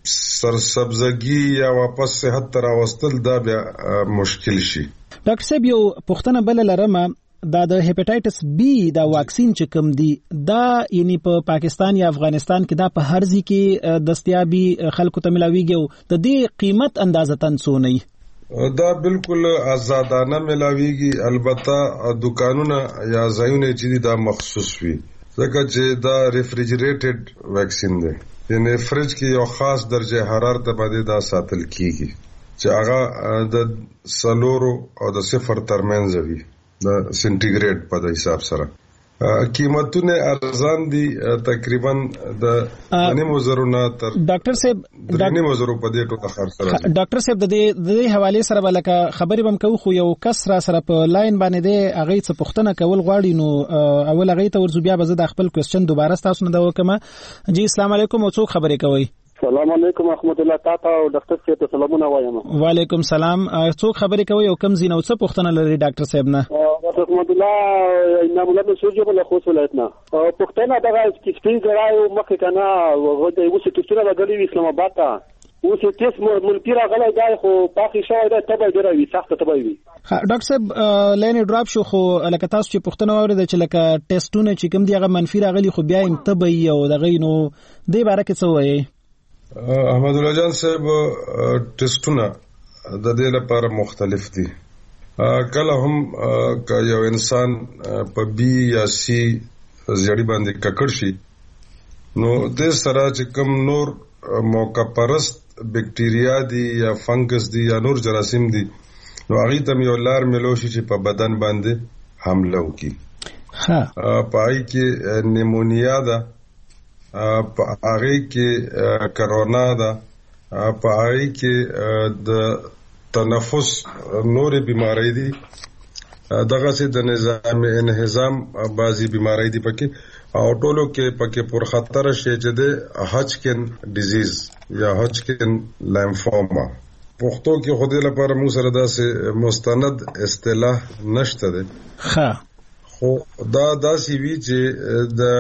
سرسبزګي یا واپس صحت تر واستل دا بیا مشکل شي. ډاکټر صاحب یو پښتنه بل لرمه دا د هپاتایټس بی دا واکسین چې کوم دی دا یعنی په پاکستان یا افغانستان کې دا په هر ځای کې دستیابي خلکو ته ملاویږي او د دې قیمت اندازتن څو نه دا بالکل آزادانه ملاویږي البته دکانونه یا ځایونه چې دا مخصوص وي ځکه چې دا ریفریجریټډ ویکسین دی، یعنی فرج کې یو خاص درجه حرارت باندې دا ساتل کیږي چې هغه د سلورو او د صفر ترمنځ وي د سنټیګریډ په حساب سره. قیمتونه ارزان دي، تقریبا د نیمو زرو نه تر ډاکټر صاحب د نیمو زرو په دې ټوټه خرڅ راځي. ډاکټر صاحب د دې د دې حواله سره بلکه خبرې بم کوو، خو یو کس را سره په لاین باندې دی هغه څه پوښتنه کول غواړي، نو اول هغه ته ورزو بیا به زه د خپل کوېسچن دوباره تاسو نه دا وکم. جی السلام علیکم، او څوک خبرې کوي؟ السلام علیکم رحمت الله تعالی او ډاکټر صاحب ته سلامونه وایم. وعلیکم سلام. څوک خبرې کوي او کوم زینو څه پوښتنه لري ډاکټر صاحب نه؟ رحمت الله انام الله سوجو بل خو ولایتنا پوښتنه دغه چې سپین ځړایو مخه کنه وغه اوس ټیسټونه لګلې اسلام آباد ته، اوس ټیسټ مونږ پیرا غلای دی خو باقي شوی دا تبه ډیره وي، سخت تبه وي. ډاکټر صاحب لاین ډراپ شو، خو لکه تاسو چې پوښتنه اورید چې لکه ټیسټونه چې کوم دی هغه منفي راغلي خو بیا هم تبه یو دغه نو دې باره کې څه وایي؟ احمد الله جان صاحب ټیسټونه د دې لپاره مختلف دي. کله هم که یو انسان په بی یا سی زیړی باندې ککړ شي نو د سره چې کوم نور موقع پرست بکټیریا دي یا فنګس دي یا نور جراثیم دي نو هغه ته یو لار ملو شي چې په بدن باندې حمله وکړي. ها پای کې نیمونیا ده، په هغه کې کرونا ده، په هغه کې د تنفس نورې بیماری دي، دغه سي د نظام انهضام بعضی بیماری دي پکې، او ټولو کې پکې پر خطر شي چې د هچکن ډیزیز یا هچکن لیمفوما. پښتو کې خو دې لپاره موږ سره داسې مستند اصطلاح نشته ده، ها خو دا داسې وی چې د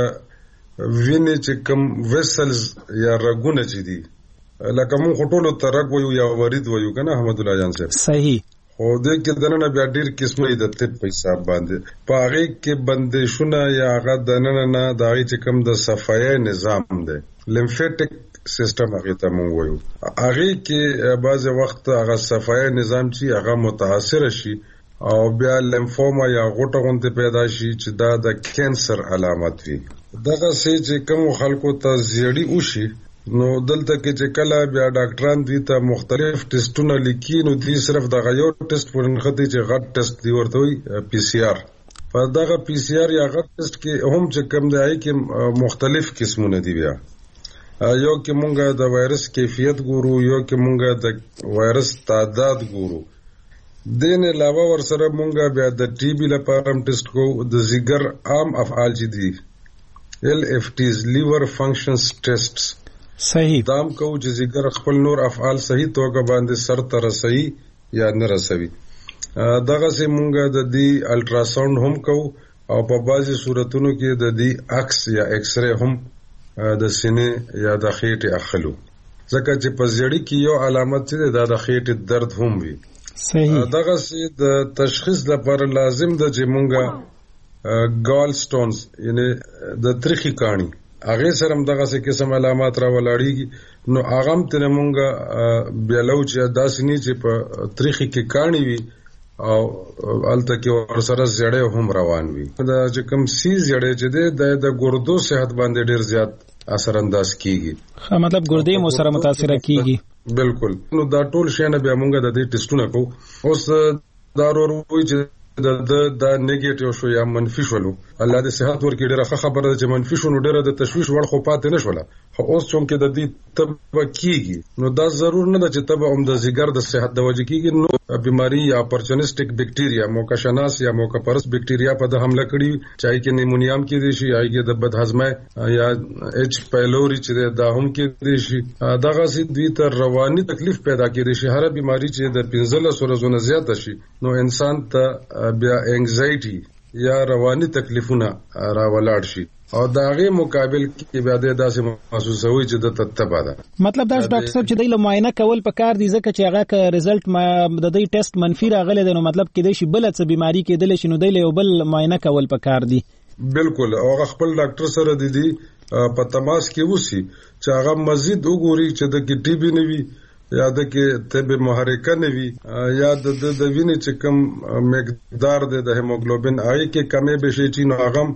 وینې چې کوم ویسلز یا رګونه چې دي لکه مونږ ټولو ته رګ وایو یا ورید وایو کنه احمد الله جان صاحب، صحیح. خو دې کې دنه بیا ډیر قسمه د طب په حساب باندې په هغه کې بندشونه یا هغه دنه نه د هغه چې کوم د صفایي نظام دی لیمفیټک سیستم هغه ته مونږ وایو، هغه کې بعض وخت هغه صفایي نظام چې هغه متاثر شي او بیا لیمفوما یا غوټه غونډه پیدا شي چې دا د کینسر علامت وي. دغه سي چې کوم خلکو ته زیړی وشي نو دلته کې چې کله بیا ډاکټران دي ته مختلف ټیسټونه لیکي، نو دي صرف دغه یو ټیسټ پرنخته چې غټ ټیسټ دی ورته وي پی سی آر. په دغه پی سی آر یا غټ ټیسټ کې هم چې کوم دی کې مختلف قسمونه دي، بیا یو کې مونږه د وایرس کیفیت ګورو، یو کې مونږه د وایرس تعداد ګورو. دین علاوه ورسره مونږه بیا د ټي بي لپاره هم ټیسټ کوو، د زیګر عام افعال چې دي ایل اف ټیز لیور فنکشنز ټیسټس صحیح دام کو چې زیګر خپل نور افعال صحیح توګه باندې سر ته رسوي یا نه رسوي. دغه سي مونږه د دې الټراساوند هم کوو او په بعضي صورتونو کې د دې عکس یا ایکس ری هم د سینې یا د خېټې اخلو، ځکه چې په زړی کې یو علامت چې د خېټې درد هم وي. صحیح. دغه سي د تشخیص لپاره لازم ده چې مونږه ګال سټونز یعنی د تریخي کانی هغه سره هم دغه څه قسم علامات را ولاړیږي، نو هغه هم ته مونږه بیلو چې داسې نه چې په تریخي کې کانی وي او الته کې ورسره زړې هم روان وي. دا چې کوم سی زړې چې د د ګردو صحت باندې ډیر زیات اثر انداز کیږي، ها مطلب ګردې مو سره متاثر کیږي. بالکل. نو دا ټول شی نه بیا مونږه د دې ټیسټونه کوو. اوس دا وروي چې د د نیگیټیو شو یا منفي شولو، الله دې صحت ورکړي. ډیره خبره ده چې منفي شونه ډیره د تشویش وړ خو پاتې نشوله، خو اوس چون کې د دې تب کیږي نو دا ضرور نه ده چې تب هم د زیګر د صحت د وجې کیږي. نو بیماری یا اپورچونیسټک بکټیریا موقع شناس یا موقع پرست بکټیریا په د حمله کړي، چای کې نیمونیام کې دي شي، یا کې د بدهضمه یا ایچ پایلوري چې دا هم کې دي شي. دغه سي دوی ته رواني تکلیف پیدا کړي شي. هر بیماری چې د پنځلس ورځې زیات شي نو انسان ته بیا انګزایټي یا رواني تکلیفونه راولاړ شي او داغه مقابل کې بیا د داسې محسوسوي چې د تتبا ده. مطلب دا ډاکټر صاحب چې د معاینه کول په کار دي، ځکه چې هغه ک رزلټ ما د دې ټیسټ منفي راغلی دی نو مطلب کې د شي بل څه بیماری کې دل شي نو د یو بل معاینه کول په کار دي. بالکل. او خپل ډاکټر سره د دې په تماس کې وسی چې هغه مزید وګوري چې د کې ټي بي نه وي یا د کې طب محرکه نه وي یا د د وینې چې کوم مقدار د هیموګلوبین آی کې کمې به شي چې نو هغه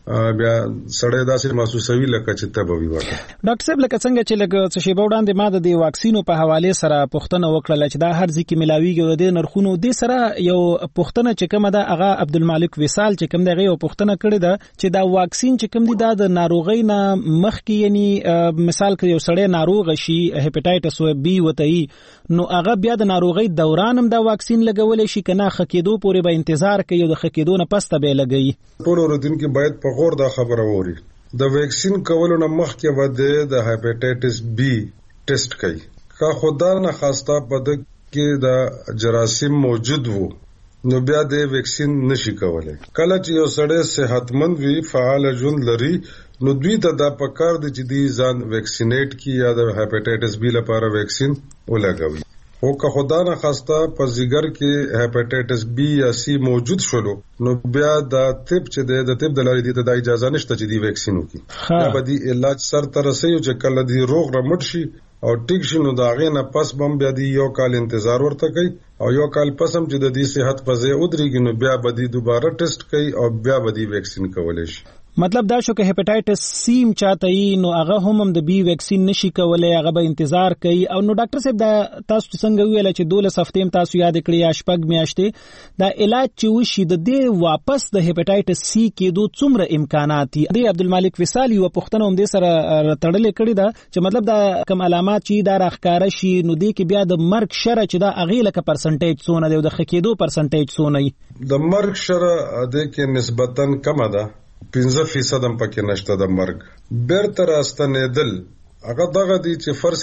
بیا سړی داسې محسوسوي لکه چې تبوي ورته. ډاکټر صاحب لکه څنګه چې لکه څه شی وړاندې ما د واکسینو په حواله سره پوښتنه وکړه چې دا هر ځکه ملاویږي او د نرخونو د سره یو پوښتنه چې کومه ده هغه عبدالمالک وصال چې کوم دغه یو پوښتنه کړې ده چې دا واکسین چې کوم دي دا د ناروغۍ نه مخکې یعنی مثال کې یو سړی ناروغ شي هپاتایټس بی وته نو هغه بیا د ناروغۍ دوران هم دا واکسین لګولې شي کنه خکېدو پورې به انتظار کوي او د خکېدو نه پس ته به لګي. ټول اوریدونکو باید په غور دا خبره ووري د ویکسین کولو نه مخکې به د هپاتایټس بی ټیسټ کوي. که خدا نه خواسته په د کې د جراثیم موجود وو نو بیا د ویکسین نشي کولای. کله چې یو سړی صحتمند وي فعال ژوند لري نو دوی ته دا پکار دي چې دی ځان ویکسینیټ کی یا د هپاتایټس بی لپاره ویکسین ولګوي. او که خدا نه خواسته په زیګر کې هپاتایټس بی یا سی موجود شولو نو بیا د طب چې د طب د لارې د اجازه نشته چې دی ویکسین وکړي. دا به دی علاج سر ته رسي چې کله دی روغ رمټ شي او ټیک شي نو دا غي نه پس بم بیا دی یو کال انتظار ورته کوي او یو کال پسم چې د دې صحت په ځای ودرېږي نو بیا به دی دوباره ټیسټ کوي او بیا به دی ویکسین کولای شي. مطلب دا شو که هپاتایټس سی م چاته ای نو هغه هم د بی ویکسین نشي کولای هغه به انتظار کوي. او نو ډاکټر صاحب دا تاسو څنګه ویل چې دولس هفتې تاسو یاد کړی یا شپږ میاشتې دا علاج چې وشي د دې واپس د هپاتایټس سی کېدو څومره امکانات دي. د عبدالمالک وصال یو پوښتنه هم دې سره تړلې کړې ده چې مطلب دا کوم علامات چې دا راښکاره شي نو دې کې بیا د مرګ شره چې دا هغې لکه پرسنټیج څونه دی او د ښه کېدو پرسنټیج څونه وي. د مرګ شره دې کې نسبتاً کمه ده پنځه فیصد هم پکې نشته د مرګ. بیرته راستنېدل هغه دغه دی چې فرض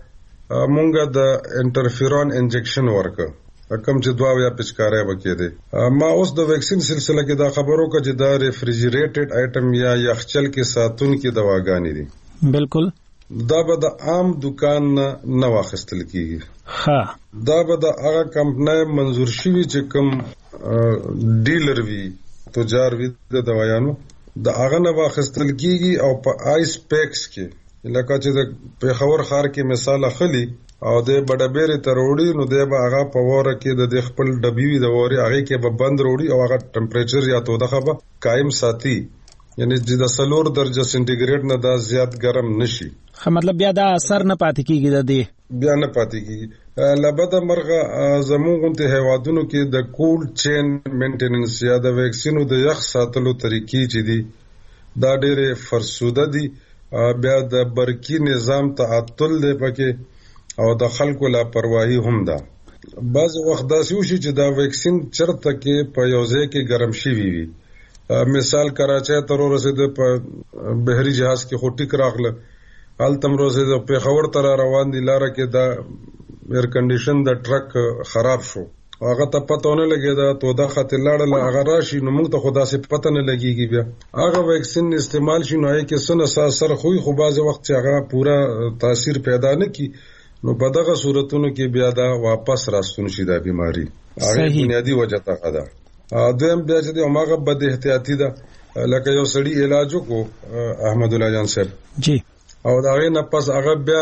کړه مونږه د انټرفیرون انجکشن ورکړه کوم چې دوا یا پچکارې وکړي دي. ما اوس د ویکسین سلسله کې دا خبرو کړه چې دا ریفریجریټډ آیټم یا یخچل کې ساتون کې دواګانې دي. بالکل دا به د عام دکان نه واخیستل کیږي. ها دا به د هغه کمپنۍ منظور شوی چې کوم ډیلر وي تجار وی د دوايانو د هغه نه واخیستل کیږي او په آیس پیکس کې لکه چې د پیښور ښار کې مثال اخلي او د بډبېرې تروړي نو د به هغه په وره کې د خپل ډبي د وره هغه کې به بند وروړي او هغه ټمپریچر یا تو دغه به قائم ساتي یعنی چې د سلور درجه سنټیګریډ نه دا زیات ګرم نشي. خو مطلب بیا دا اثر نه پاتې کیږي د دې بیا نه پاتې کیږي. لبده مرغه زموږ غونته هیوادونو کې د کولډ چین مینټیننس یا د ویکسینو د یخ ساتلو طریقې چې دي دا ډېرې فرسوده دي. بیا د برقي نظام تعطل دی پکې او د خلکو لاپرواهي هم ده. بعض وخت داسې وشي چې دا ویکسین چرته کې په یو ځای کې ګرم شوي وي. مثال کراچۍ ته ورسېده په بحري جهاز کې خو ټیک راغله هلته هم ورسېده پېښور ته را روان دي لاره کې دا ایر کنډیشن د ټرک خراب شو هغه ته پته نه لګېده توده خطې لاړله هغه راشي نو موږ ته خو داسې پته نه لګېږي. بیا هغه ویکسین استعمال شي نو هغې کې څه نه اثر خوي خو بعضې وخت چې هغه پوره تاثیر پیدا نه کړي نو په دغه صورتونو کې بیا دا واپس راستون شي دا بیماري. هغه بنیادي وجه ته ده. دویم بیا چې دی هماغه بد احتیاطي ده لکه یو سړي علاج وکړو احمد الله جان صاحب جی او د هغې نه پس هغه بیا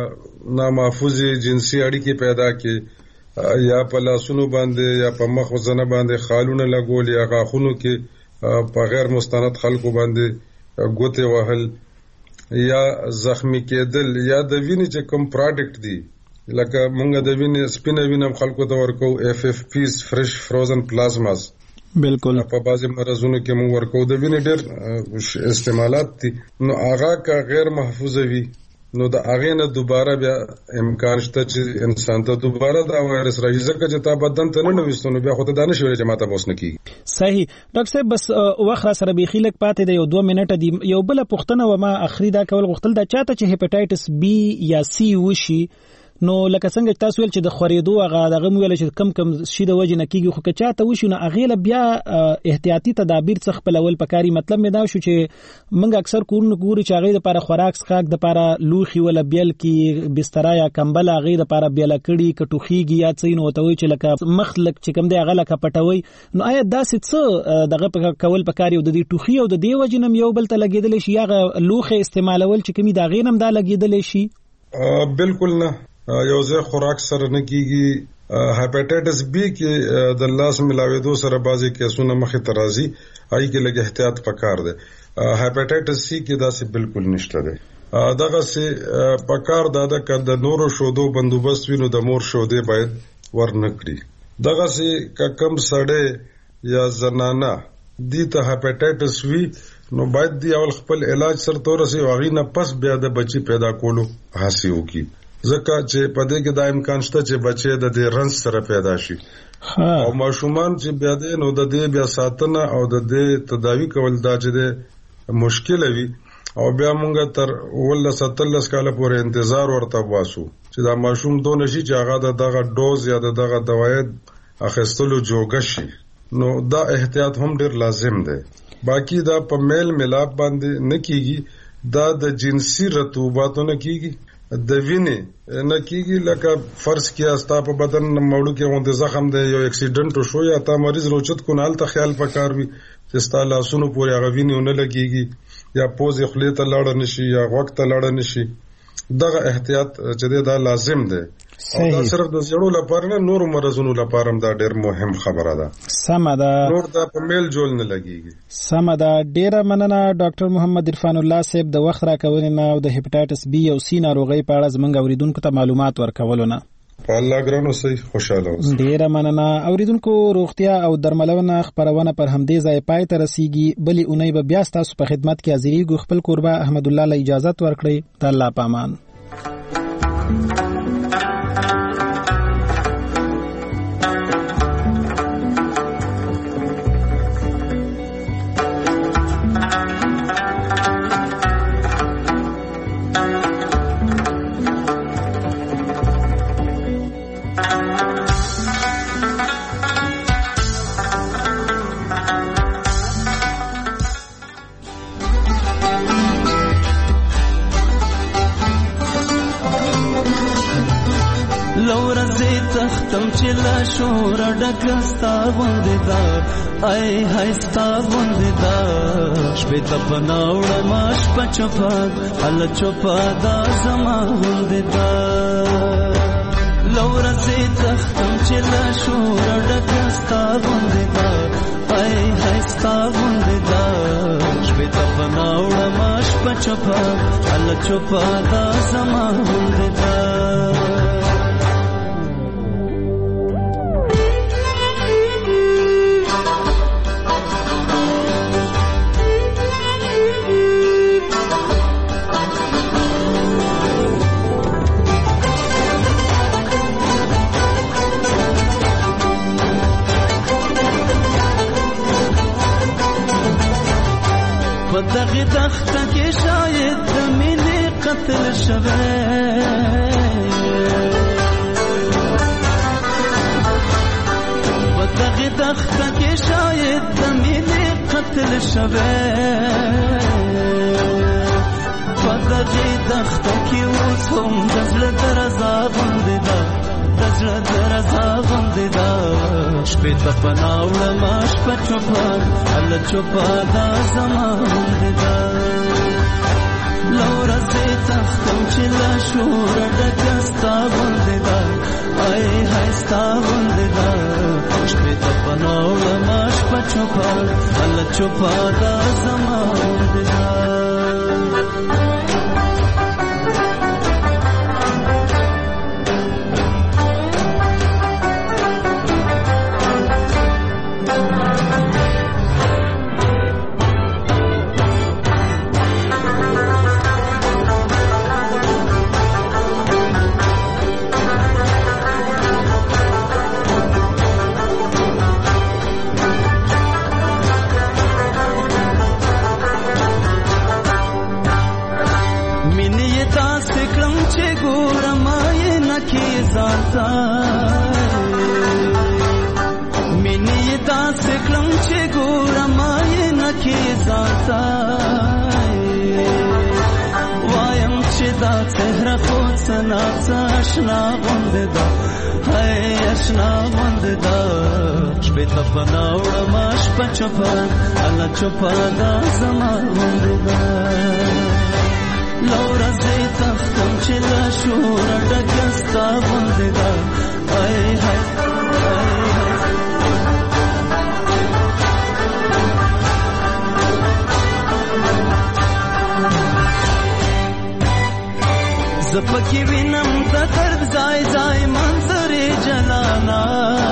نامحفوظې جنسي اړیکې پیدا کړي یا په لاسونو باندې یا په مخ وزنه باندې خالونه لګول یا غاښونو کې په غیر مستند خلکو باندې ګوتې وهل یا زخمی کېدل یا د وینې چې کوم پراډکټ دی لکه مونږ د وینې سپینه وینه خلکو ته ورکو اف اف پیز فرش فروزن پلازماز بالکل په بعضي مرزونو کې مونږ ورکو د وینې ډېر استعمالات دي نو هغه کا غیر محفوظ وي نو د هغه نه دوباره بیا امکان شته چې انسان ته دوباره دا وایرس راځي ځکه چې تا بدن ته نه نوښتنو بیا خو ته دانش ویل چې ماته بوس نه کیږي. صحیح ډاکټر صاحب بس وخت سره به خلک پاتې دی یو دوه منټه دی یو بل پوښتنه و ما اخري دا کول غوښتل دا چاته چې هپاتایټس بی یا سی وشي نو لکه څنګه تاسو ویل چې د خورېدو هغه دغه ویل چې کم کم شي د وجه نه کیږي خو که چاته وشي نو هغې له بیا احتیاطي تدابیر څخه خپلول پکاري. مطلب مې دا شو چې موږ اکثر کورونه ګورو چې هغې دپاره خوراک څښاک دپاره لوښي وله بیل کړي بستره یا کمبله هغې دپاره بیله کړي که ټوخېږي یا څه نو ورته وایي چې لکه مخ لږ چې کوم دی هغه لکه پټوئ نو آیا داسې څه دغه کول پکاري او د دې ټوخي او د دې وجې نه یو بل ته لګېدلی شي یا هغه لوښی استعمالول چې کومي د هغې نه هم دا لګېدلی شي؟ بالکل نه یو ځای خوراک سره نه کیږي هپاتایټس بی کې د لاس ملاوېدو سره بعضي کیسونه مخې ته راځي، هغه کې لږ احتیاط پکار دی. هپاتایټس سی کې داسې بالکل نشته دی. دغه سي پکار دا ده چې د نورو شودو بندوبست وینو د مور شودې باید ورنکړي. دغه سي کم سړی یا زنانه دي ته هپاتایټس وی نو باید دی اول خپل علاج سره تورسي او غي نه پس بیا د بچي پیدا کولو هڅه وکړي، ځکه چې په دې کې د امکان شته چې بچي د دې رنځ سره پیدا شي او ماشومان چې بیا دې نو د دې بیا ساتنه او د دې تداوی کول دا چې مشکل وي او بیا مونږ تر ول ستلس کال پورې انتظار ورته واسو چې دا ماشوم دونه شي چې هغه دغه ډوز یا دغه دوايي اخیستلو جوګه شي. نو دا احتیاط هم ډیر لازم دی. باقی دا په میل ملاپ باندې نه کیږي، دا د جنسي رطوباتو نه کیږي، د وینې نه کیږي. لکه فرض کیا ستا په بدن موړو کې غونډه زخم دی، یو اکسیډنټ شو یا تا مریض روچت کو نال ته خیال پکار وي چې ستا لاسونو پورې هغه وینې نه لګيږي یا پوزې خولې ته لاړ نشي یا وخت ته لاړ نشي. دغه احتیاط چې دا لازم دی. او دا صرف د زړو لپاره نه، نور مرزونو لپاره هم دا ډېر مهم خبره ده. سمه ده، نور دا په میل جول نه لګيږي. سمه ده، ډېره مننه ډاکټر محمد عرفان الله صاحب د وخت راکولو نه او د هپاتایټس بی او سی ناروغۍ په اړه زموږ اوریدونکو ته معلومات ورکولو نه. په الله ګرانو سي خوشاله اوسئ. ډېره مننه. اوریدونکو، روغتیا او درملونه خبرونه پر همدې ځای پای ته رسیږي. بلې اونۍ به بیا ستاسو په خدمت کې حاضرېږو. خپل کوربه احمد الله له اجازت ورکړئ. د الله پامان. تختم چې لا شور ډکستا باندې دا آی هاي ستا باندې دا شپې ته بناوړه ماش پچپا ال چپا دا زما باندې دا لور سي تختم چې لا شور ډکستا باندې دا آی هاي ستا باندې دا شپې ته بناوړه ماش پچپا ال چپا دا زما باندې دا دغه دخته کې شاید د مینې قتل شوه په دغه دخته کې شاید د مینې قتل شوه په دغه دخته کې اوس هم د زړه درزا باندې ده د زړه درزا باندې ده شپې ته پناوړه ماش په چوپا ال چوپا دا زما باندې ده لور زه تختم چې لا شور ډکستا باندې ده آی هاي ستا باندې ده شپې ته پناوړه ماش په چوپا ال چوپا دا زما باندې ده مینې داسې کړم چې ګورم یې نکې ځانته وایم چې دا څهره خو څه ناڅه اشنا غوندې ده هی اشنا غوندې ده شپې ته پناوړه ما شپه چوپه الله چوپه دا زما غوندې ده لوره زه تختم چې له شوره ډکه ستا غوندې ده هی هی زپکی وینم د درد ځای ځای منظرې جلانا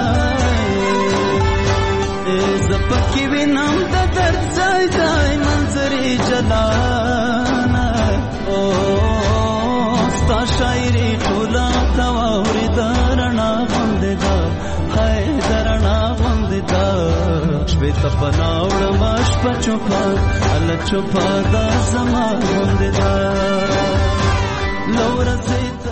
زپکی وینم د درد ځای ځای منظرې جلانا او ستا شاعري ټوله تواوري درنا غوندې ده هاي درنا غوندې ده شپې ته پناه وړم شپه چوپه هله چوپه دا زما غوندې ده لو ورځې